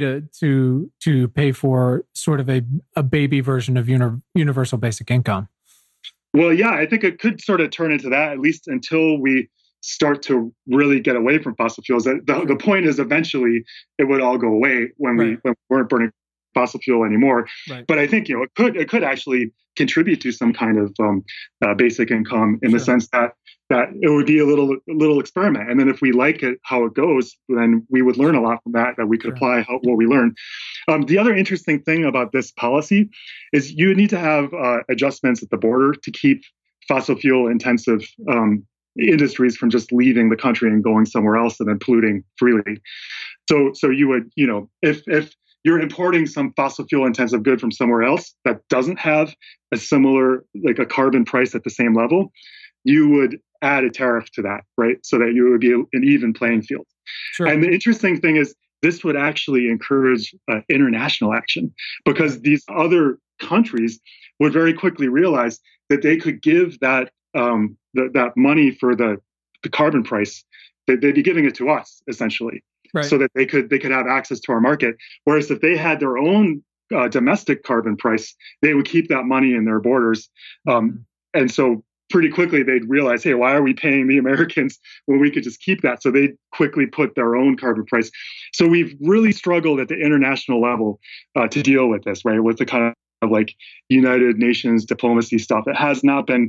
to pay for sort of a baby version of universal basic income. Well, yeah, I think it could sort of turn into that, at least until we start to really get away from fossil fuels. The point is eventually it would all go away when we weren't burning fossil fuel anymore. Right. But I think it could actually contribute to some kind of basic income in the sense that it would be a little experiment. And then if we like it how it goes, then we would learn a lot from that we could apply what we learn. The other interesting thing about this policy is you need to have adjustments at the border to keep fossil fuel intensive industries from just leaving the country and going somewhere else and then polluting freely. So you would, if you're importing some fossil fuel intensive good from somewhere else that doesn't have a similar, a carbon price at the same level, you would add a tariff to that, right? So that you would be an even playing field. Sure. And the interesting thing is this would actually encourage international action because these other countries would very quickly realize that they could give that that money for the carbon price, they'd be giving it to us essentially, so that they could have access to our market. Whereas if they had their own domestic carbon price, they would keep that money in their borders, and so pretty quickly they'd realize, hey, why are we paying the Americans when we could just keep that? So they'd quickly put their own carbon price. So we've really struggled at the international level to deal with this, right? With the kind of United Nations diplomacy stuff. It has not been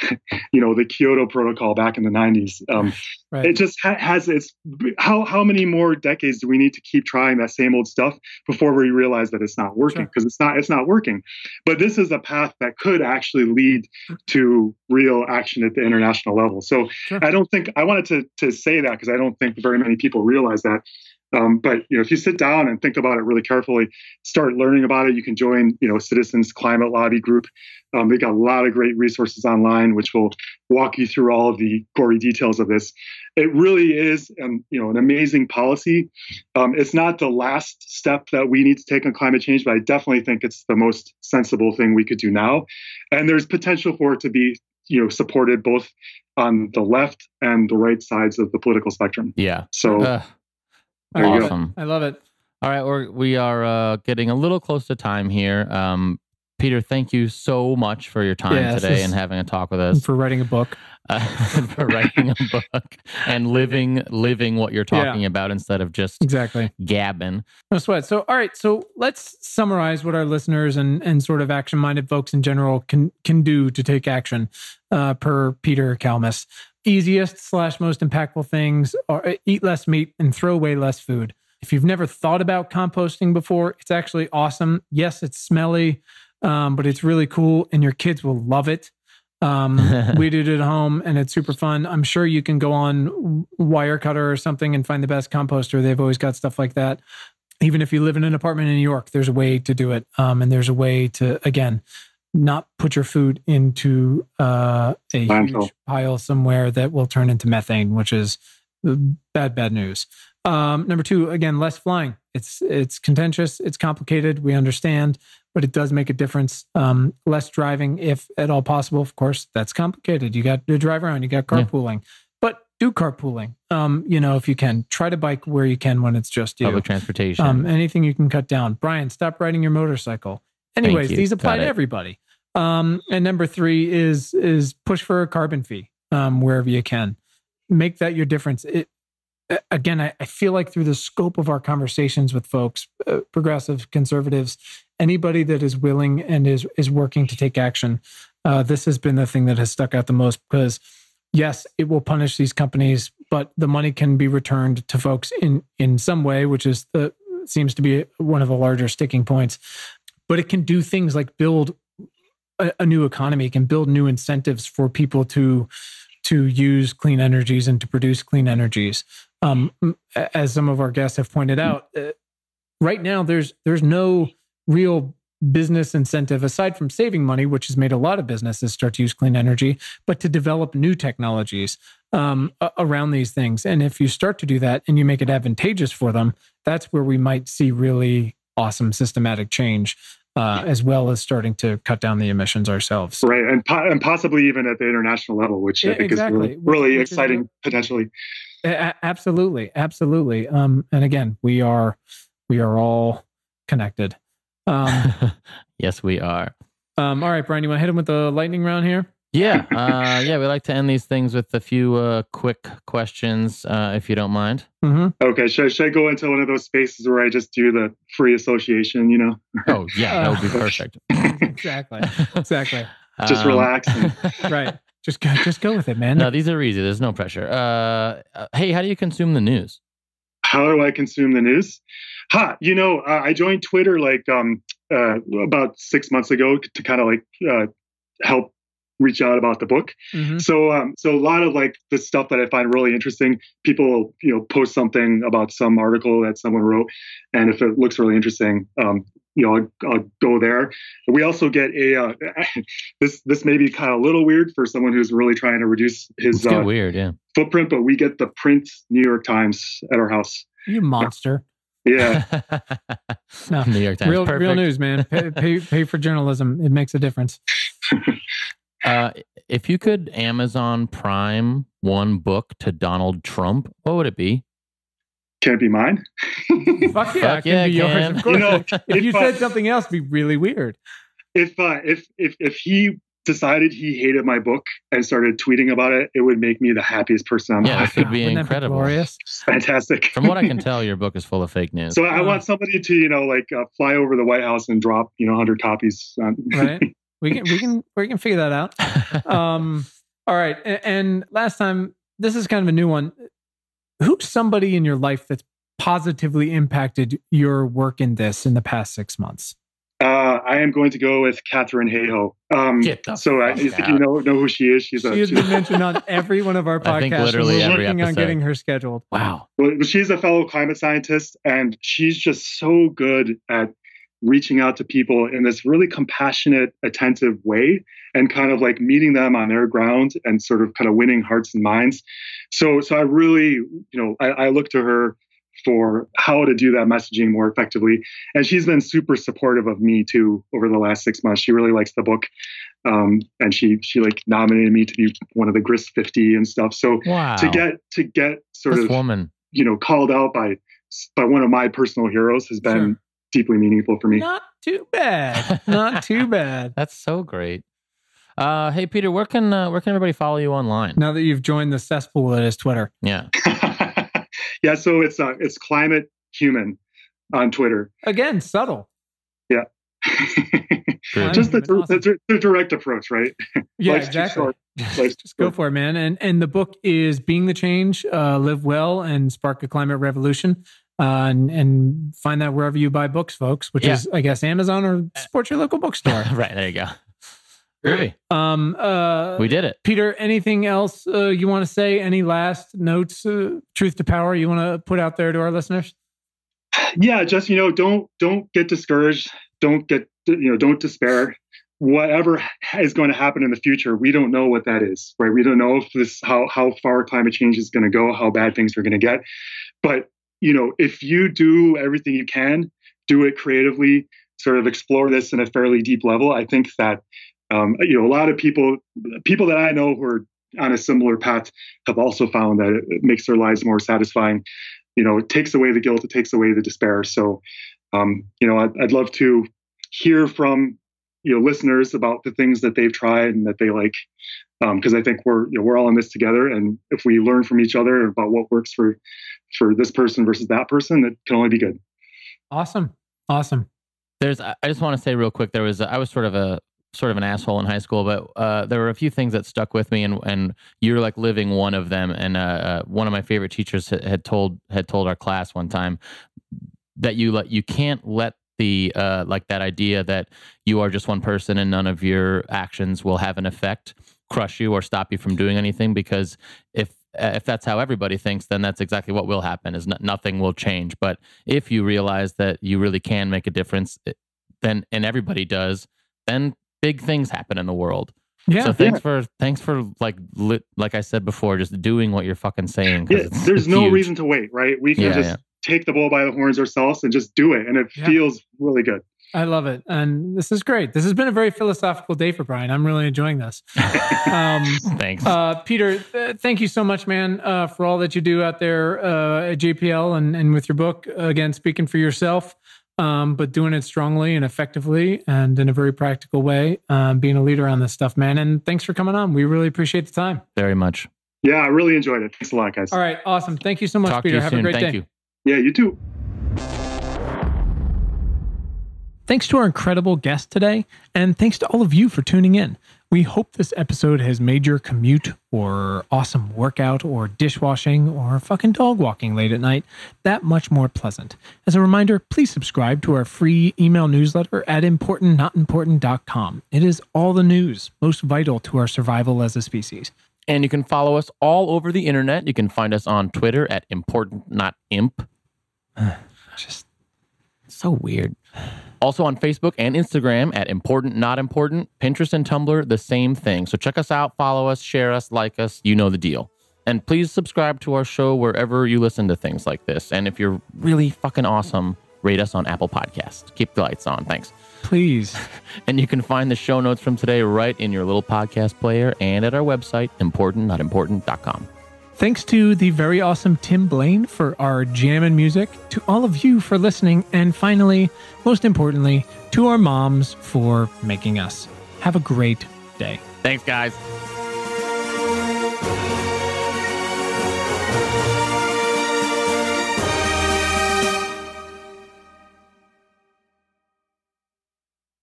the Kyoto Protocol back in the 90s. It just has how many more decades do we need to keep trying that same old stuff before we realize that it's not working? Because it's not working. But this is a path that could actually lead to real action at the international level. So I wanted to say that because I don't think very many people realize that. But if you sit down and think about it really carefully, start learning about it, you can join Citizens Climate Lobby Group. They got a lot of great resources online, which will walk you through all of the gory details of this. It really is, an amazing policy. It's not the last step that we need to take on climate change, but I definitely think it's the most sensible thing we could do now. And there's potential for it to be supported both on the left and the right sides of the political spectrum. Yeah. So. Awesome. I love it. All right. We are getting a little close to time here. Peter, thank you so much for your time today and having a talk with us. For writing a book. For writing a book and living what you're talking about instead of just gabbing. No sweat. So, all right. So let's summarize what our listeners and sort of action-minded folks in general can do to take action per Peter Kalmus. Easiest / most impactful things are eat less meat and throw away less food. If you've never thought about composting before, it's actually awesome. Yes, it's smelly, but it's really cool and your kids will love it. We did it at home and it's super fun. I'm sure you can go on Wirecutter or something and find the best composter. They've always got stuff like that. Even if you live in an apartment in New York, there's a way to do it. And there's a way to, again, not put your food into a huge pile somewhere that will turn into methane, which is bad news. Number 2, again, less flying. It's contentious, it's complicated, we understand, but it does make a difference. Less driving, if at all possible. Of course, that's complicated. You got to drive around, you got carpooling. But do carpooling. If you can. Try to bike where you can when it's just you. Public transportation. Anything you can cut down. Brian, stop riding your motorcycle. Anyways, you. these apply Got to it. everybody. And number 3 is push for a carbon fee wherever you can. Make that your difference. Again, I feel like through the scope of our conversations with folks, progressive, conservatives, anybody that is willing and is working to take action, this has been the thing that has stuck out the most, because yes, it will punish these companies, but the money can be returned to folks in some way, which is seems to be one of the larger sticking points. But it can do things like build a new economy, can build new incentives for people to use clean energies and to produce clean energies. As some of our guests have pointed out, right now there's no real business incentive aside from saving money, which has made a lot of businesses start to use clean energy, but to develop new technologies around these things. And if you start to do that and you make it advantageous for them, that's where we might see really awesome systematic change, as well as starting to cut down the emissions ourselves. Right, and possibly even at the international level, which I think is really exciting potentially. Absolutely. And again, we are all connected. Yes, we are. All right, Brian, you want to hit him with the lightning round here? Yeah. We like to end these things with a few quick questions, if you don't mind. Mm-hmm. Okay. Should I go into one of those spaces where I just do the free association, Oh, yeah. That would be perfect. Exactly. Just relax. Right. Just go with it, man. No, these are easy. There's no pressure. Hey, how do you consume the news? How do I consume the news? I joined Twitter about 6 months ago to kind of help reach out about the book. Mm-hmm. So a lot of the stuff that I find really interesting, people post something about some article that someone wrote, and if it looks really interesting, I'll go there. We also get this may be kind of a little weird for someone who's really trying to reduce his footprint, but we get the print New York Times at our house. You monster. Yeah. No, New York Times. Real news, man. Pay for journalism. It makes a difference. If you could Amazon Prime one book to Donald Trump, what would it be? Can it be mine? Fuck yeah, it can be yours. Of course. If you said something else, it'd be really weird. If he decided he hated my book and started tweeting about it, it would make me the happiest person on the planet. Yeah, it would be incredible. Glorious. Fantastic. From what I can tell, your book is full of fake news. So I want somebody to fly over the White House and drop 100 copies. Right. We can figure that out. All right. And last time, this is kind of a new one. Who's somebody in your life that's positively impacted your work in the past 6 months? I am going to go with Katharine Hayhoe. I think you know who she is. She has been mentioned on every one of our podcasts. I think literally we're every working episode. on getting her scheduled. Wow. Well, she's a fellow climate scientist, and she's just so good at reaching out to people in this really compassionate, attentive way, and kind of meeting them on their ground and sort of kind of winning hearts and minds. So I really, I look to her for how to do that messaging more effectively. And she's been super supportive of me too over the last 6 months. She really likes the book. And she nominated me to be one of the Grist 50 and stuff. So wow. to get sort this of woman, called out by one of my personal heroes has been deeply meaningful for me. Not too bad. Not too bad. That's so great. Hey Peter, where can everybody follow you online? Now that you've joined the cesspool that is Twitter. Yeah. Yeah, so it's Climate Human on Twitter. Again, subtle. Yeah. Just the direct approach, right? Yeah, exactly. Just go for it, man. And the book is Being the Change, Live Well and Spark a Climate Revolution. And find that wherever you buy books, folks, which is, I guess, Amazon or support your local bookstore. Right, there you go. Groovy. We did it. Peter, anything else you want to say? Any last notes, truth to power you want to put out there to our listeners? Yeah, just, don't get discouraged. Don't despair. Whatever is going to happen in the future, we don't know what that is, right? We don't know if how far climate change is going to go, how bad things are going to get. But, if you do everything you can, do it creatively, sort of explore this in a fairly deep level, I think that a lot of people that I know who are on a similar path have also found that it makes their lives more satisfying. It takes away the guilt, it takes away the despair. So, I'd love to hear from listeners about the things that they've tried and that they like, because I think we're all in this together, and if we learn from each other about what works for this person versus that person, it can only be good. Awesome. I just want to say real quick, I was sort of an asshole in high school, but there were a few things that stuck with me, and you're like living one of them. And one of my favorite teachers had told our class one time that you can't let the like that idea that you are just one person and none of your actions will have an effect crush you or stop you from doing anything, because if that's how everybody thinks, then that's exactly what will happen, is nothing will change. But if you realize that you really can make a difference, then, and everybody does, then big things happen in the world. Yeah. So thanks for like I said before, just doing what you're fucking saying. Yeah, there's no reason to wait, right? We can take the bull by the horns ourselves and just do it, and it feels really good. I love it. And this is great. This has been a very philosophical day for Brian. I'm really enjoying this. Thanks. Peter, thank you so much, man, for all that you do out there at JPL and with your book. Again, speaking for yourself, but doing it strongly and effectively and in a very practical way, being a leader on this stuff, man. And thanks for coming on. We really appreciate the time. Very much. Yeah, I really enjoyed it. Thanks a lot, guys. All right. Awesome. Thank you so much, Peter. Have a great day. Thank you. Yeah, you too. Thanks to our incredible guest today, and thanks to all of you for tuning in. We hope this episode has made your commute or awesome workout or dishwashing or fucking dog walking late at night that much more pleasant. As a reminder, please subscribe to our free email newsletter at importantnotimportant.com. It is all the news most vital to our survival as a species. And you can follow us all over the internet. You can find us on Twitter at importantnotimp. Just so weird. Also on Facebook and Instagram at Important Not Important. Pinterest and Tumblr, the same thing. So check us out, follow us, share us, like us. You know the deal. And please subscribe to our show wherever you listen to things like this. And if you're really fucking awesome, rate us on Apple Podcasts. Keep the lights on. Thanks. Please. And you can find the show notes from today right in your little podcast player and at our website, importantnotimportant.com. Thanks to the very awesome Tim Blaine for our jammin' music, to all of you for listening, and finally, most importantly, to our moms for making us. Have a great day. Thanks, guys.